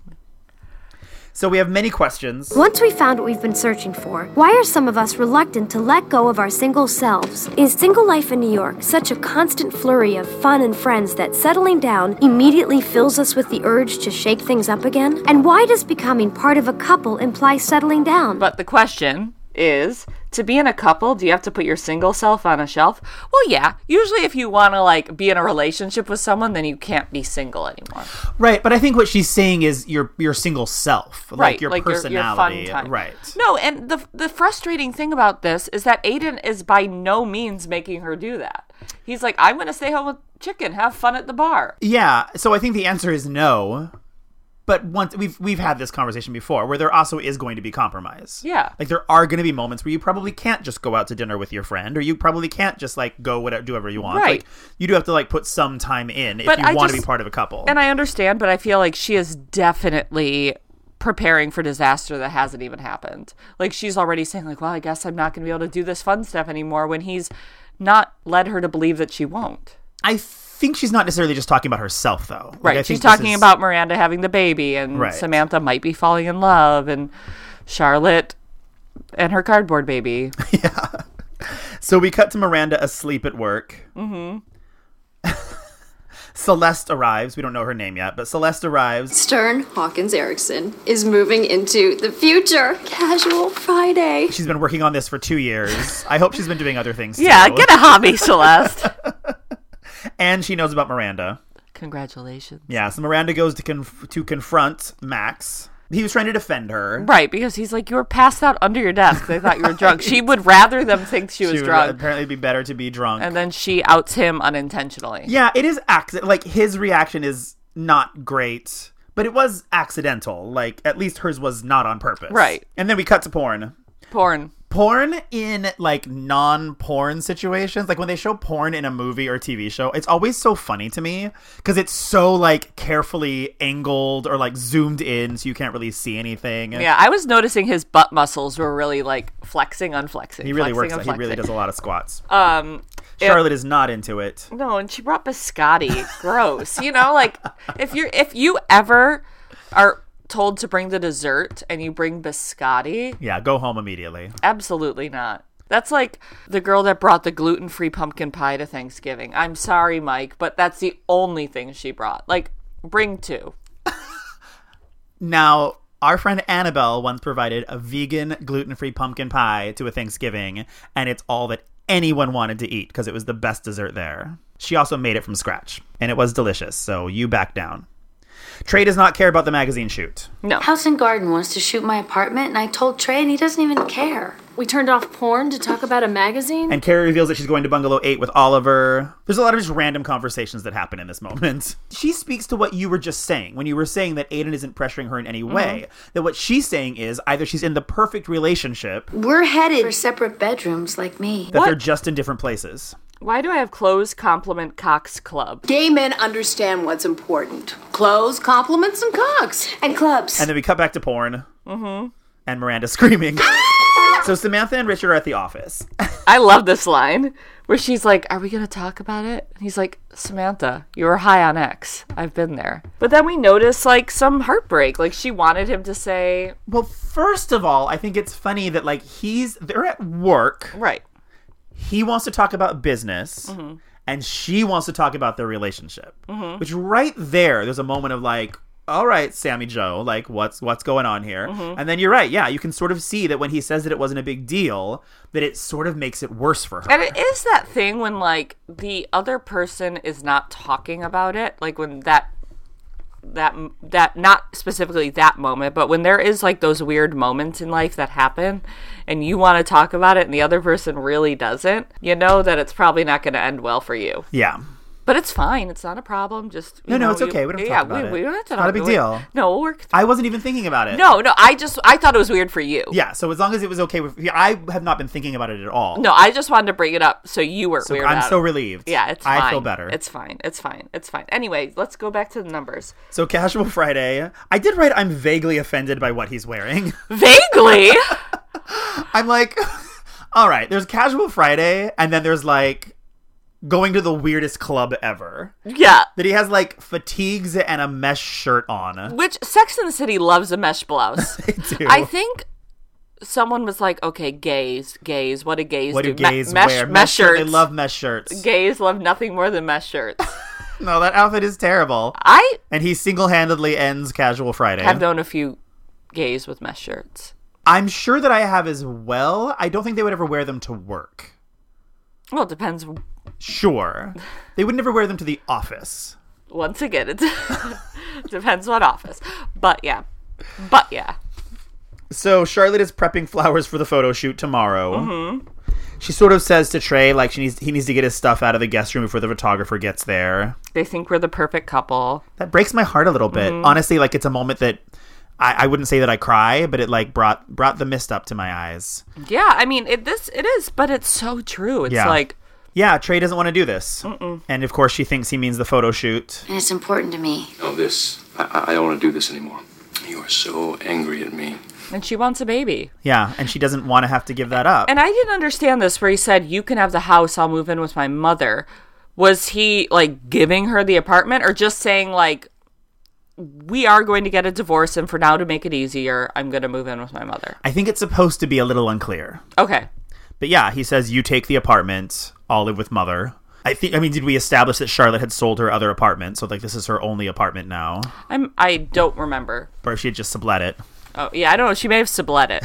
[SPEAKER 1] So we have many questions.
[SPEAKER 7] Once we found what we've been searching for, why are some of us reluctant to let go of our single selves? Is single life in New York such a constant flurry of fun and friends that settling down immediately fills us with the urge to shake things up again? And why does becoming part of a couple imply settling down?
[SPEAKER 2] But the question is, to be in a couple, do you have to put your single self on a shelf? Well, yeah. Usually if you want to like be in a relationship with someone, then you can't be single anymore.
[SPEAKER 1] Right, but I think what she's saying is your your single self, like
[SPEAKER 2] Right,
[SPEAKER 1] your
[SPEAKER 2] like your- your
[SPEAKER 1] personality,
[SPEAKER 2] fun time.
[SPEAKER 1] right?
[SPEAKER 2] No, and the the frustrating thing about this is that Aiden is by no means making her do that. He's like, I'm going to stay home with Chicken, have fun at the bar.
[SPEAKER 1] Yeah, so I think the answer is no. But once we've we've had this conversation before, where there also is going to be compromise.
[SPEAKER 2] Yeah.
[SPEAKER 1] like there are going to be moments where you probably can't just go out to dinner with your friend, or you probably can't just like go whatever do whatever you want.
[SPEAKER 2] Right.
[SPEAKER 1] Like you do have to like put some time in if
[SPEAKER 2] But
[SPEAKER 1] you
[SPEAKER 2] I
[SPEAKER 1] want to be
[SPEAKER 2] just-
[SPEAKER 1] part of a couple.
[SPEAKER 2] And I understand, but I feel like she is definitely preparing for disaster that hasn't even happened. Like she's already saying like, well, I guess I'm not going to be able to do this fun stuff anymore, when he's not led her to believe that she won't.
[SPEAKER 1] I think she's not necessarily just talking about herself, though. Like,
[SPEAKER 2] Right.
[SPEAKER 1] I
[SPEAKER 2] She's
[SPEAKER 1] think this
[SPEAKER 2] talking
[SPEAKER 1] is-
[SPEAKER 2] about Miranda having the baby, and
[SPEAKER 1] Right.
[SPEAKER 2] Samantha might be falling in love, and Charlotte and her cardboard baby.
[SPEAKER 1] So we cut to Miranda asleep at work.
[SPEAKER 2] Mm-hmm.
[SPEAKER 1] Celeste arrives. We don't know her name yet, but Celeste arrives.
[SPEAKER 4] Stern Hawkins Erickson is moving into the future. Casual Friday.
[SPEAKER 1] She's been working on this for two years. I hope she's been doing other things too.
[SPEAKER 2] Yeah, get a hobby, Celeste.
[SPEAKER 1] And she knows about Miranda.
[SPEAKER 2] Congratulations.
[SPEAKER 1] Yeah, so Miranda goes to conf- to confront Max. He was trying to defend her.
[SPEAKER 2] Right, because he's like, you were passed out under your desk. They thought you were drunk. She would rather them think she was
[SPEAKER 1] She would
[SPEAKER 2] drunk.
[SPEAKER 1] apparently be better to be drunk.
[SPEAKER 2] And then she outs him unintentionally.
[SPEAKER 1] Yeah, it is accident. Like, his reaction is not great, but it was accidental. Like, at least hers was not on purpose.
[SPEAKER 2] Right.
[SPEAKER 1] And then we cut to porn.
[SPEAKER 2] Porn.
[SPEAKER 1] Porn in, like, non-porn situations, like when they show porn in a movie or T V show, it's always so funny to me because it's so, like, carefully angled or, like, zoomed in so you can't really see anything.
[SPEAKER 2] Yeah, I was noticing his butt muscles were really, like, flexing, unflexing.
[SPEAKER 1] He really
[SPEAKER 2] flexing,
[SPEAKER 1] works. He really does a lot of squats.
[SPEAKER 2] Um,
[SPEAKER 1] Charlotte is not into it.
[SPEAKER 2] No, and she brought biscotti. Gross. You know, like, if you're if you ever are told to bring the dessert and you bring biscotti,
[SPEAKER 1] Yeah, go home immediately.
[SPEAKER 2] absolutely not. That's like the girl that brought the gluten-free pumpkin pie to Thanksgiving. I'm sorry, Mike, but that's the only thing she brought. Like, bring two.
[SPEAKER 1] Now, our friend Annabelle once provided a vegan gluten-free pumpkin pie to a Thanksgiving, and it's all that anyone wanted to eat because it was the best dessert there. She also made it from scratch, and it was delicious, so you back down. Trey does not care about the magazine shoot.
[SPEAKER 2] No.
[SPEAKER 8] House and Garden wants to shoot my apartment, and I told Trey, and he doesn't even care.
[SPEAKER 9] We turned off porn to talk about a magazine?
[SPEAKER 1] And Carrie reveals that she's going to Bungalow eight with Oliver. There's a lot of just random conversations that happen in this moment. She speaks to what you were just saying, when you were saying that Aiden isn't pressuring her in any way. Mm-hmm. That what she's saying is either she's in the perfect relationship.
[SPEAKER 8] We're headed for separate bedrooms like me.
[SPEAKER 1] That
[SPEAKER 2] What?
[SPEAKER 1] they're just in different places.
[SPEAKER 2] Why do I have clothes compliment Cox Club?
[SPEAKER 10] Gay men understand what's important. Clothes, compliments, and cocks.
[SPEAKER 8] And clubs.
[SPEAKER 1] And then we cut back to porn. Mm-hmm. And Miranda screaming. So Samantha and Richard are at the office.
[SPEAKER 2] I love this line where she's like, are we going to talk about it? And he's like, Samantha, you were high on X. I've been there. But then we notice like some heartbreak. Like she wanted him to say.
[SPEAKER 1] Well, first of all, I think it's funny that like he's, they're at work.
[SPEAKER 2] Right.
[SPEAKER 1] He wants to talk about business. Mm-hmm. And she wants to talk about their relationship. Mm-hmm. Which right there, there's a moment of like, all right, Sammy Joe, like what's what's going on here? Mm-hmm. And then you're right, yeah, you can sort of see that when he says that it wasn't a big deal, that it sort of makes it worse for her.
[SPEAKER 2] And it is that thing when like the other person is not talking about it, like when that that that not specifically that moment, but when there is like those weird moments in life that happen and you want to talk about it and the other person really doesn't, you know that it's probably not going to end well for you.
[SPEAKER 1] Yeah.
[SPEAKER 2] But it's fine. It's not a problem. Just you
[SPEAKER 1] no, no,
[SPEAKER 2] know,
[SPEAKER 1] it's okay.
[SPEAKER 2] You,
[SPEAKER 1] We don't
[SPEAKER 2] yeah,
[SPEAKER 1] talk about
[SPEAKER 2] we,
[SPEAKER 1] it.
[SPEAKER 2] We don't have to
[SPEAKER 1] it's
[SPEAKER 2] talk
[SPEAKER 1] not a big
[SPEAKER 2] about
[SPEAKER 1] deal.
[SPEAKER 2] It. No, we'll work.
[SPEAKER 1] I wasn't even thinking about it.
[SPEAKER 2] No, no. I just I thought it was weird for you.
[SPEAKER 1] Yeah. So as long as it was okay with, I have not been thinking about it at all.
[SPEAKER 2] No, I just wanted to bring it up so you weren't
[SPEAKER 1] so
[SPEAKER 2] weird.
[SPEAKER 1] I'm
[SPEAKER 2] out.
[SPEAKER 1] so relieved.
[SPEAKER 2] Yeah, it's fine.
[SPEAKER 1] I feel better.
[SPEAKER 2] It's fine. It's fine. It's fine. Anyway, let's go back to the numbers.
[SPEAKER 1] So Casual Friday. I did write. I'm vaguely offended by what he's wearing.
[SPEAKER 2] Vaguely.
[SPEAKER 1] I'm like, all right. There's Casual Friday, and then there's like. Going to the weirdest club ever.
[SPEAKER 2] Yeah.
[SPEAKER 1] That he has, like, fatigues and a mesh shirt on.
[SPEAKER 2] Which, Sex and the City loves a mesh blouse.
[SPEAKER 1] They do.
[SPEAKER 2] I think someone was like, okay, gays, gays, what do gays
[SPEAKER 1] what
[SPEAKER 2] do?
[SPEAKER 1] What do gays
[SPEAKER 2] Me- mesh,
[SPEAKER 1] wear?
[SPEAKER 2] Mesh,
[SPEAKER 1] mesh
[SPEAKER 2] shirts.
[SPEAKER 1] They love mesh shirts.
[SPEAKER 2] Gays love nothing more than mesh shirts.
[SPEAKER 1] No, that outfit is terrible.
[SPEAKER 2] I...
[SPEAKER 1] And he single-handedly ends Casual Friday.
[SPEAKER 2] I've known a few gays with mesh shirts.
[SPEAKER 1] I'm sure that I have as well. I don't think they would ever wear them to work.
[SPEAKER 2] Well, it depends...
[SPEAKER 1] Sure. They would never wear them to the office.
[SPEAKER 2] Once again, it depends what office. But yeah. But yeah.
[SPEAKER 1] So Charlotte is prepping flowers for the photo shoot tomorrow.
[SPEAKER 2] Mm-hmm.
[SPEAKER 1] She sort of says to Trey, like, she needs he needs to get his stuff out of the guest room before the photographer gets there.
[SPEAKER 2] They think we're the perfect couple.
[SPEAKER 1] That breaks my heart a little bit. Mm-hmm. Honestly, like, it's a moment that I, I wouldn't say that I cry, but it, like, brought brought the mist up to my eyes.
[SPEAKER 2] Yeah, I mean, it this it is, but it's so true. It's
[SPEAKER 1] yeah. like...
[SPEAKER 2] Yeah,
[SPEAKER 1] Trey doesn't want to do this. Mm-mm. And, of course, she thinks he means the photo shoot.
[SPEAKER 8] And it's important to me.
[SPEAKER 11] No, this. I, I don't want to do this anymore. You are so angry at me.
[SPEAKER 2] And she wants a baby.
[SPEAKER 1] Yeah, and she doesn't want to have to give that up.
[SPEAKER 2] And I didn't understand this where he said, you can have the house, I'll move in with my mother. Was he, like, giving her the apartment or just saying, like, we are going to get a divorce and for now to make it easier, I'm going to move in with my mother?
[SPEAKER 1] I think it's supposed to be a little unclear.
[SPEAKER 2] Okay.
[SPEAKER 1] But yeah, he says, you take the apartment, I'll live with mother. I think. I mean, did we establish that Charlotte had sold her other apartment? So, like, this is her only apartment now.
[SPEAKER 2] I'm. I don't remember.
[SPEAKER 1] Or if she had just sublet it.
[SPEAKER 2] Oh yeah, I don't know. She may have sublet it.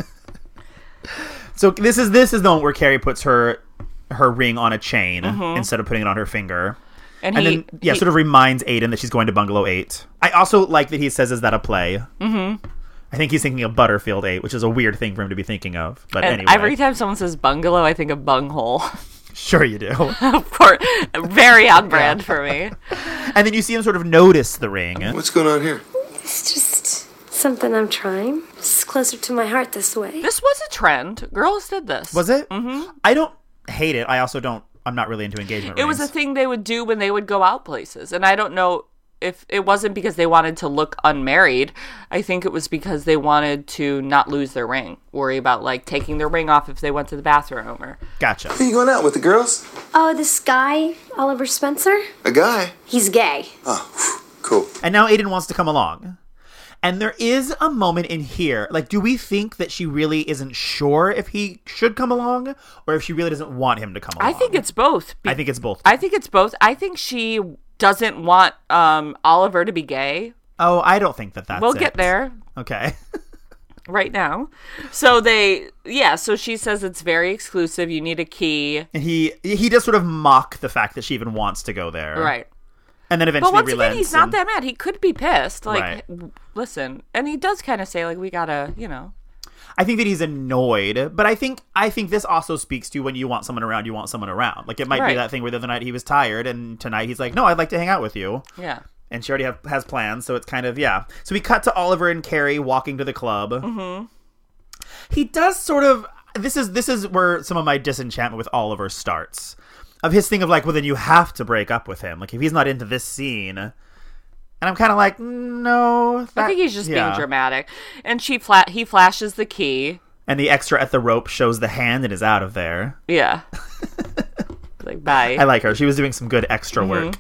[SPEAKER 1] So this is this is the one where Carrie puts her her ring on a chain
[SPEAKER 2] Mhm.
[SPEAKER 1] instead of putting it on her finger.
[SPEAKER 2] And,
[SPEAKER 1] And,
[SPEAKER 2] he,
[SPEAKER 1] then, yeah,
[SPEAKER 2] he-
[SPEAKER 1] sort of reminds Aiden that she's going to Bungalow eight. I also like that he says, is that a play?
[SPEAKER 2] Mhm.
[SPEAKER 1] I think he's thinking of Butterfield eight, which is a weird thing for him to be thinking of. But
[SPEAKER 2] and
[SPEAKER 1] anyway.
[SPEAKER 2] every time someone says bungalow, I think of bunghole.
[SPEAKER 1] Sure you do.
[SPEAKER 2] Of course. Very on brand for me.
[SPEAKER 1] And then you see him sort of notice the ring.
[SPEAKER 11] What's going on here?
[SPEAKER 7] It's just something I'm trying. It's closer to my heart this way.
[SPEAKER 2] This was a trend. Girls did this.
[SPEAKER 1] Was it?
[SPEAKER 2] Mm-hmm.
[SPEAKER 1] I don't hate it. I also don't, I'm not really into engagement
[SPEAKER 2] It
[SPEAKER 1] rings.
[SPEAKER 2] was a thing they would do when they would go out places. And I don't know if it wasn't because they wanted to look unmarried. I think it was because they wanted to not lose their ring. Worry about, like, taking their ring off if they went to the bathroom. Or
[SPEAKER 1] Gotcha.
[SPEAKER 11] Who are you going out with, the girls?
[SPEAKER 7] Oh, this guy, Oliver Spencer?
[SPEAKER 11] A guy?
[SPEAKER 7] He's gay.
[SPEAKER 11] Oh, phew, cool.
[SPEAKER 1] And now Aiden wants to come along. And there is a moment in here, like, do we think that she really isn't sure if he should come along, or if she really doesn't want him to come along?
[SPEAKER 2] I think it's both.
[SPEAKER 1] I think it's both.
[SPEAKER 2] I think it's both. I think she doesn't want um, Oliver to be gay.
[SPEAKER 1] Oh, I don't think that that's
[SPEAKER 2] We'll
[SPEAKER 1] it.
[SPEAKER 2] get there.
[SPEAKER 1] Okay.
[SPEAKER 2] Right now. So they, yeah, so she says it's very exclusive. You need a key.
[SPEAKER 1] And he he does sort of mock the fact that she even wants to go there.
[SPEAKER 2] Right.
[SPEAKER 1] And then eventually
[SPEAKER 2] But once
[SPEAKER 1] relents.
[SPEAKER 2] again, he's not
[SPEAKER 1] and-
[SPEAKER 2] that mad. He could be pissed. Like,
[SPEAKER 1] Right.
[SPEAKER 2] w- listen. And he does kind of say, like, we gotta, you know.
[SPEAKER 1] I think that he's annoyed, but I think I think this also speaks to when you want someone around, you want someone around. Like, it might
[SPEAKER 2] Right.
[SPEAKER 1] be that thing where the other night he was tired, and tonight he's like, no, I'd like to hang out with you.
[SPEAKER 2] Yeah.
[SPEAKER 1] And she already have, has plans, so it's kind of, yeah. So we cut to Oliver and Carrie walking to the club.
[SPEAKER 2] Mm-hmm.
[SPEAKER 1] He does sort of, this is this is where some of my disenchantment with Oliver starts. Of his thing of like, well, then you have to break up with him. Like, if he's not into this scene. And I'm kind of like, no. That,
[SPEAKER 2] I think he's just
[SPEAKER 1] yeah.
[SPEAKER 2] being dramatic. And she fla- he flashes the key.
[SPEAKER 1] And the extra at the rope shows the hand and is out of there.
[SPEAKER 2] Yeah. Like, bye.
[SPEAKER 1] I like her. She was doing some good extra
[SPEAKER 2] Mhm.
[SPEAKER 1] work.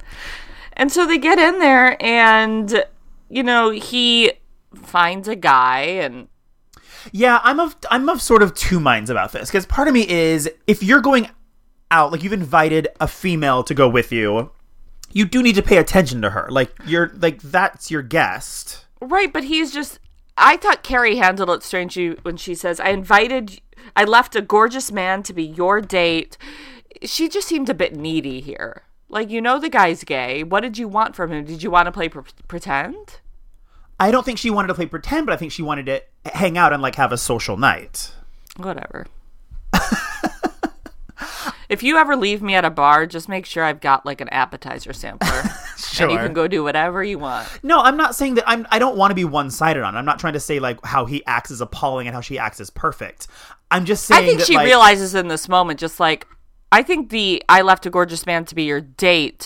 [SPEAKER 2] And so they get in there and, you know, he finds a guy and...
[SPEAKER 1] Yeah, I'm of I'm of sort of two minds about this. Because part of me is, if you're going out, like you've invited a female to go with you, you do need to pay attention to her. Like, you're, like, that's your guest.
[SPEAKER 2] Right, but he's just... I thought Carrie handled it strangely when she says, I invited... I left a gorgeous man to be your date. She just seemed a bit needy here. Like, you know the guy's gay. What did you want from him? Did you want to play pre- pretend?
[SPEAKER 1] I don't think she wanted to play pretend, but I think she wanted to hang out and, like, have a social night.
[SPEAKER 2] Whatever. If you ever leave me at a bar, just make sure I've got, like, an appetizer sampler.
[SPEAKER 1] Sure.
[SPEAKER 2] And you can go do whatever you want.
[SPEAKER 1] No, I'm not saying that. I'm, I don't want to be one-sided on it. I'm not trying to say, like, how he acts is appalling and how she acts is perfect. I'm just saying
[SPEAKER 2] I think
[SPEAKER 1] that,
[SPEAKER 2] she
[SPEAKER 1] like,
[SPEAKER 2] realizes in this moment, just like, I think the I left a gorgeous man to be your date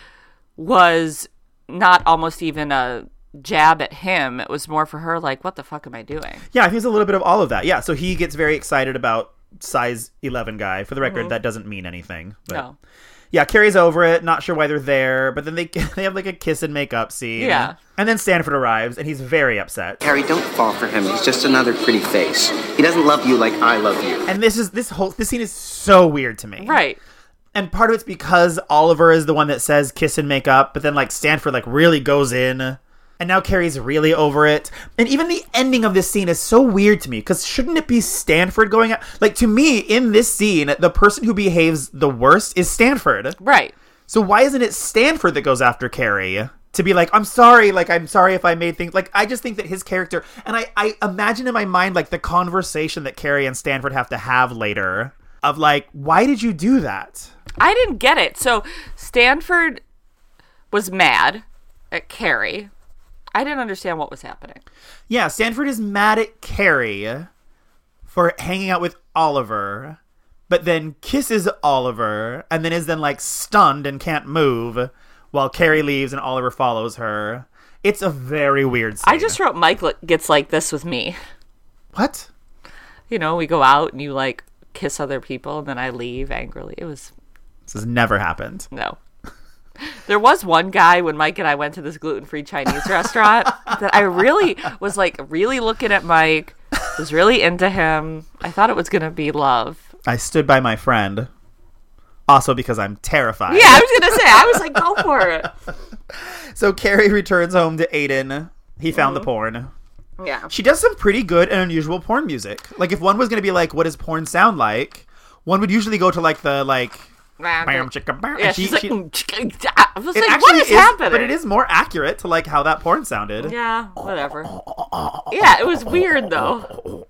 [SPEAKER 2] was not almost even a jab at him. It was more for her, like, what the fuck am I doing?
[SPEAKER 1] Yeah, I think it's a little bit of all of that. Yeah, so he gets very excited about size eleven guy. For the record,
[SPEAKER 2] Mhm.
[SPEAKER 1] that doesn't mean anything. But
[SPEAKER 2] No.
[SPEAKER 1] yeah, Carrie's over it, not sure why they're there, but then they they have like a kiss and make up scene.
[SPEAKER 3] Yeah.
[SPEAKER 1] And then Stanford arrives, and he's very upset.
[SPEAKER 3] Harry, don't fall for him. He's just another pretty face. He doesn't love you like I love you.
[SPEAKER 1] And this is this whole this scene is so weird to me.
[SPEAKER 2] Right.
[SPEAKER 1] And part of it's because Oliver is the one that says kiss and make up, but then like Stanford like really goes in. And now Carrie's really over it. And even the ending of this scene is so weird to me, because shouldn't it be Stanford going out? Like, to me, in this scene, the person who behaves the worst is Stanford.
[SPEAKER 2] Right.
[SPEAKER 1] So why isn't it Stanford that goes after Carrie? To be like, I'm sorry, like, I'm sorry if I made things... Like, I just think that his character... And I, I imagine in my mind, like, the conversation that Carrie and Stanford have to have later of, like, why did you do that?
[SPEAKER 2] I didn't get it. So Stanford was mad at Carrie. I didn't understand what was happening.
[SPEAKER 1] Yeah, Stanford is mad at Carrie for hanging out with Oliver, but then kisses Oliver, and then is then, like, stunned and can't move while Carrie leaves and Oliver follows her. It's a very weird scene.
[SPEAKER 2] I just wrote Mike li- gets like this with me.
[SPEAKER 1] What?
[SPEAKER 2] You know, we go out and you, like, kiss other people, and then I leave angrily. It was...
[SPEAKER 1] This has never happened.
[SPEAKER 2] No. There was one guy when Mike and I went to this gluten-free Chinese restaurant that I really was like really looking at Mike, was really into him. I thought it was going to be love.
[SPEAKER 1] I stood by my friend. Also because I'm terrified.
[SPEAKER 2] Yeah, I was going to say, I was like, go for it.
[SPEAKER 1] So Carrie returns home to Aiden. He found mm-hmm. the porn.
[SPEAKER 2] Yeah.
[SPEAKER 1] She does some pretty good and unusual porn music. Like, if one was going to be like, what does porn sound like? One would usually go to, like, the, like... Bam, chicka, bam.
[SPEAKER 2] Yeah,
[SPEAKER 1] she,
[SPEAKER 2] she's like...
[SPEAKER 1] she,
[SPEAKER 2] I was like, what is, is happening?
[SPEAKER 1] But it is more accurate to, like, how that porn sounded.
[SPEAKER 2] Yeah, whatever. Yeah, it was weird, though.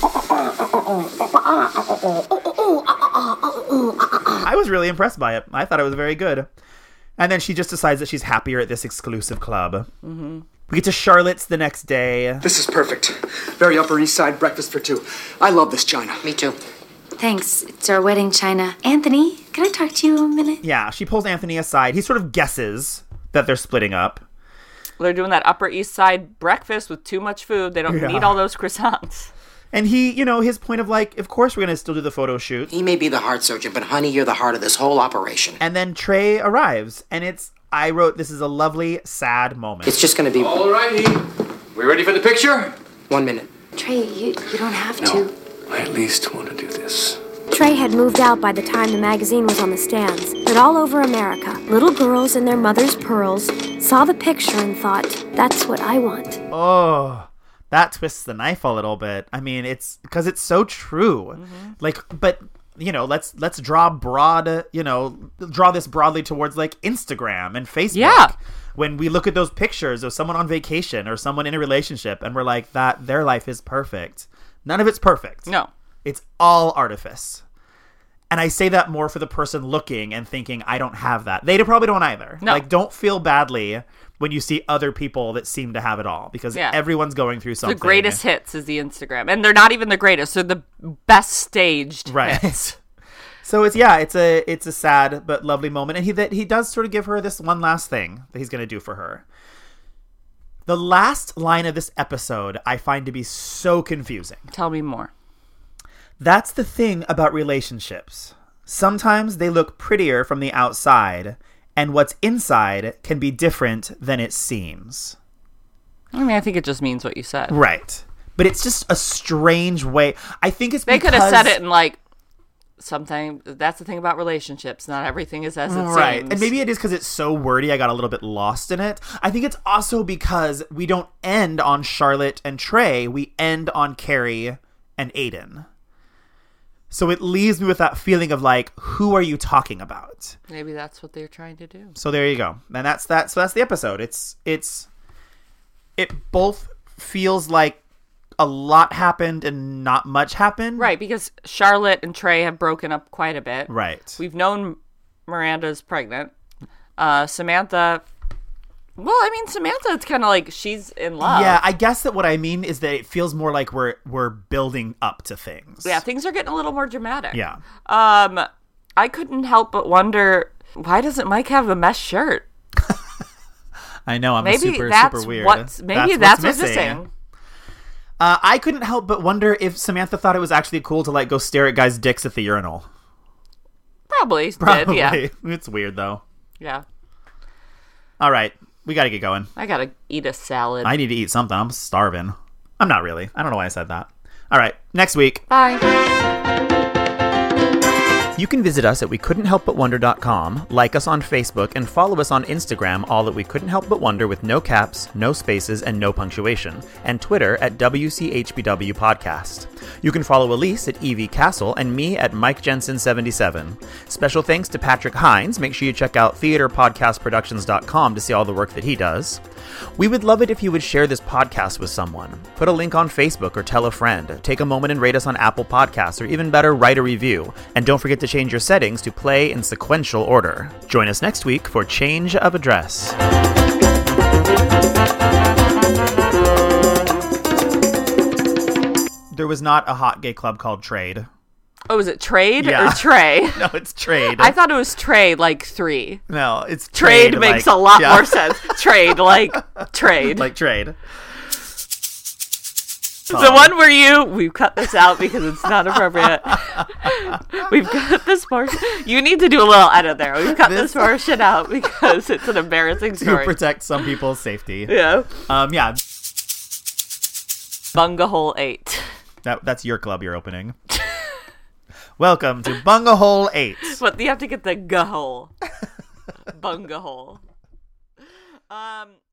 [SPEAKER 1] I was really impressed by it. I thought it was very good. And then she just decides that she's happier at this exclusive club.
[SPEAKER 2] Mm-hmm.
[SPEAKER 1] We get to Charlotte's the next day.
[SPEAKER 12] This is perfect. Very Upper East Side breakfast for two. I love this china.
[SPEAKER 3] Me too.
[SPEAKER 8] Thanks. It's our wedding china. Anthony, can I talk to you a minute?
[SPEAKER 1] Yeah, she pulls Anthony aside. He sort of guesses that they're splitting up.
[SPEAKER 2] They're doing that Upper East Side breakfast with too much food. They don't yeah. need all those croissants.
[SPEAKER 1] And he, you know, his point of like, of course we're going to still do the photo shoot.
[SPEAKER 3] He may be the heart surgeon, but honey, you're the heart of this whole operation.
[SPEAKER 1] And then Trey arrives, and it's, I wrote, this is a lovely, sad moment.
[SPEAKER 3] It's just going to be...
[SPEAKER 11] All righty. We ready for the picture?
[SPEAKER 3] One minute.
[SPEAKER 8] Trey, you, you don't have
[SPEAKER 11] no,
[SPEAKER 8] to.
[SPEAKER 11] I at least want to do this.
[SPEAKER 7] Trey had moved out by the time the magazine was on the stands, but all over America, little girls in their mother's pearls saw the picture and thought, that's what I want.
[SPEAKER 1] Oh, that twists the knife a little bit. I mean, it's because it's so true. Mm-hmm. Like, but you know, let's let's draw broad, you know, draw this broadly towards like Instagram and Facebook.
[SPEAKER 2] Yeah.
[SPEAKER 1] When we look at those pictures of someone on vacation or someone in a relationship, and we're like, that their life is perfect. None of it's perfect.
[SPEAKER 2] No.
[SPEAKER 1] It's all artifice. And I say that more for the person looking and thinking, I don't have that. They probably don't either.
[SPEAKER 2] No.
[SPEAKER 1] Like, don't feel badly when you see other people that seem to have it all, because yeah. everyone's going through something.
[SPEAKER 2] The greatest hits is the Instagram. And they're not even the greatest. They're the best staged
[SPEAKER 1] right.
[SPEAKER 2] hits.
[SPEAKER 1] So it's, yeah, it's a it's a sad but lovely moment. And he that he does sort of give her this one last thing that he's going to do for her. The last line of this episode I find to be so confusing.
[SPEAKER 2] Tell me more.
[SPEAKER 1] That's the thing about relationships. Sometimes they look prettier from the outside, and what's inside can be different than it seems.
[SPEAKER 2] I mean, I think it just means what you said.
[SPEAKER 1] Right. But it's just a strange way. I think it's
[SPEAKER 2] they
[SPEAKER 1] because...
[SPEAKER 2] could have said it in, like, sometimes that's the thing about relationships. Not everything is as it
[SPEAKER 1] right.
[SPEAKER 2] seems.
[SPEAKER 1] And maybe it is because it's so wordy, I got a little bit lost in it. I think it's also because we don't end on Charlotte and Trey. We end on Carrie and Aiden. So it leaves me with that feeling of like, who are you talking about?
[SPEAKER 2] Maybe that's what they're trying to do.
[SPEAKER 1] So there you go. And that's that. So that's the episode. It's it's it both feels like a lot happened and not much happened.
[SPEAKER 2] Right, because Charlotte and Trey have broken up quite a bit.
[SPEAKER 1] Right.
[SPEAKER 2] We've known Miranda's pregnant. Uh, Samantha. Well, I mean, Samantha, it's kind of like she's in love.
[SPEAKER 1] Yeah, I guess that what I mean is that it feels more like we're we're building up to things.
[SPEAKER 2] Yeah, things are getting a little more dramatic.
[SPEAKER 1] Yeah.
[SPEAKER 2] Um, I couldn't help but wonder, why doesn't Mike have a mesh shirt?
[SPEAKER 1] I know, I'm
[SPEAKER 2] maybe
[SPEAKER 1] super,
[SPEAKER 2] that's
[SPEAKER 1] super weird.
[SPEAKER 2] What's, maybe
[SPEAKER 1] that's,
[SPEAKER 2] that's
[SPEAKER 1] what's,
[SPEAKER 2] what's
[SPEAKER 1] missing.
[SPEAKER 2] missing.
[SPEAKER 1] Uh, I couldn't help but wonder if Samantha thought it was actually cool to like go stare at guys' dicks at the urinal.
[SPEAKER 2] Probably.
[SPEAKER 1] Probably.
[SPEAKER 2] Did, yeah.
[SPEAKER 1] It's weird, though.
[SPEAKER 2] Yeah.
[SPEAKER 1] All right. We got to get going.
[SPEAKER 2] I got to eat a salad.
[SPEAKER 1] I need to eat something. I'm starving. I'm not really. I don't know why I said that. All right. Next week.
[SPEAKER 2] Bye.
[SPEAKER 1] You can visit us at we couldn't help but wonder dot com, like us on Facebook, and follow us on Instagram, all at We Couldn't Help But Wonder with no caps, no spaces, and no punctuation, and Twitter at W C H B W Podcast. You can follow Elise at Evie Castle and me at Mike Jensen seventy-seven. Special thanks to Patrick Hines. Make sure you check out theater podcast productions dot com to see all the work that he does. We would love it if you would share this podcast with someone. Put a link on Facebook or tell a friend. Take a moment and rate us on Apple Podcasts, or even better, write a review. And don't forget to change your settings to play in sequential order. Join us next week for Change of Address. There was not a hot gay club called Trade.
[SPEAKER 2] Oh, is it Trade
[SPEAKER 1] yeah.
[SPEAKER 2] or Trey?
[SPEAKER 1] No, it's Trade.
[SPEAKER 2] I thought it was Trade, like three.
[SPEAKER 1] No, it's
[SPEAKER 2] Trade.
[SPEAKER 1] Trade
[SPEAKER 2] makes
[SPEAKER 1] like,
[SPEAKER 2] a lot
[SPEAKER 1] yeah.
[SPEAKER 2] more sense. Trade, like Trade.
[SPEAKER 1] Like Trade.
[SPEAKER 2] The one where you, we've cut this out because it's not appropriate. We've cut this portion. You need to do a little edit there. We've cut this, this portion out because it's an embarrassing story.
[SPEAKER 1] To protect some people's safety.
[SPEAKER 2] Yeah.
[SPEAKER 1] Um. Yeah.
[SPEAKER 2] Bunga Hole eight.
[SPEAKER 1] That That's your club you're opening. Welcome to Bunga Hole eight.
[SPEAKER 2] But you have to get the G hole. Bunga hole. Um...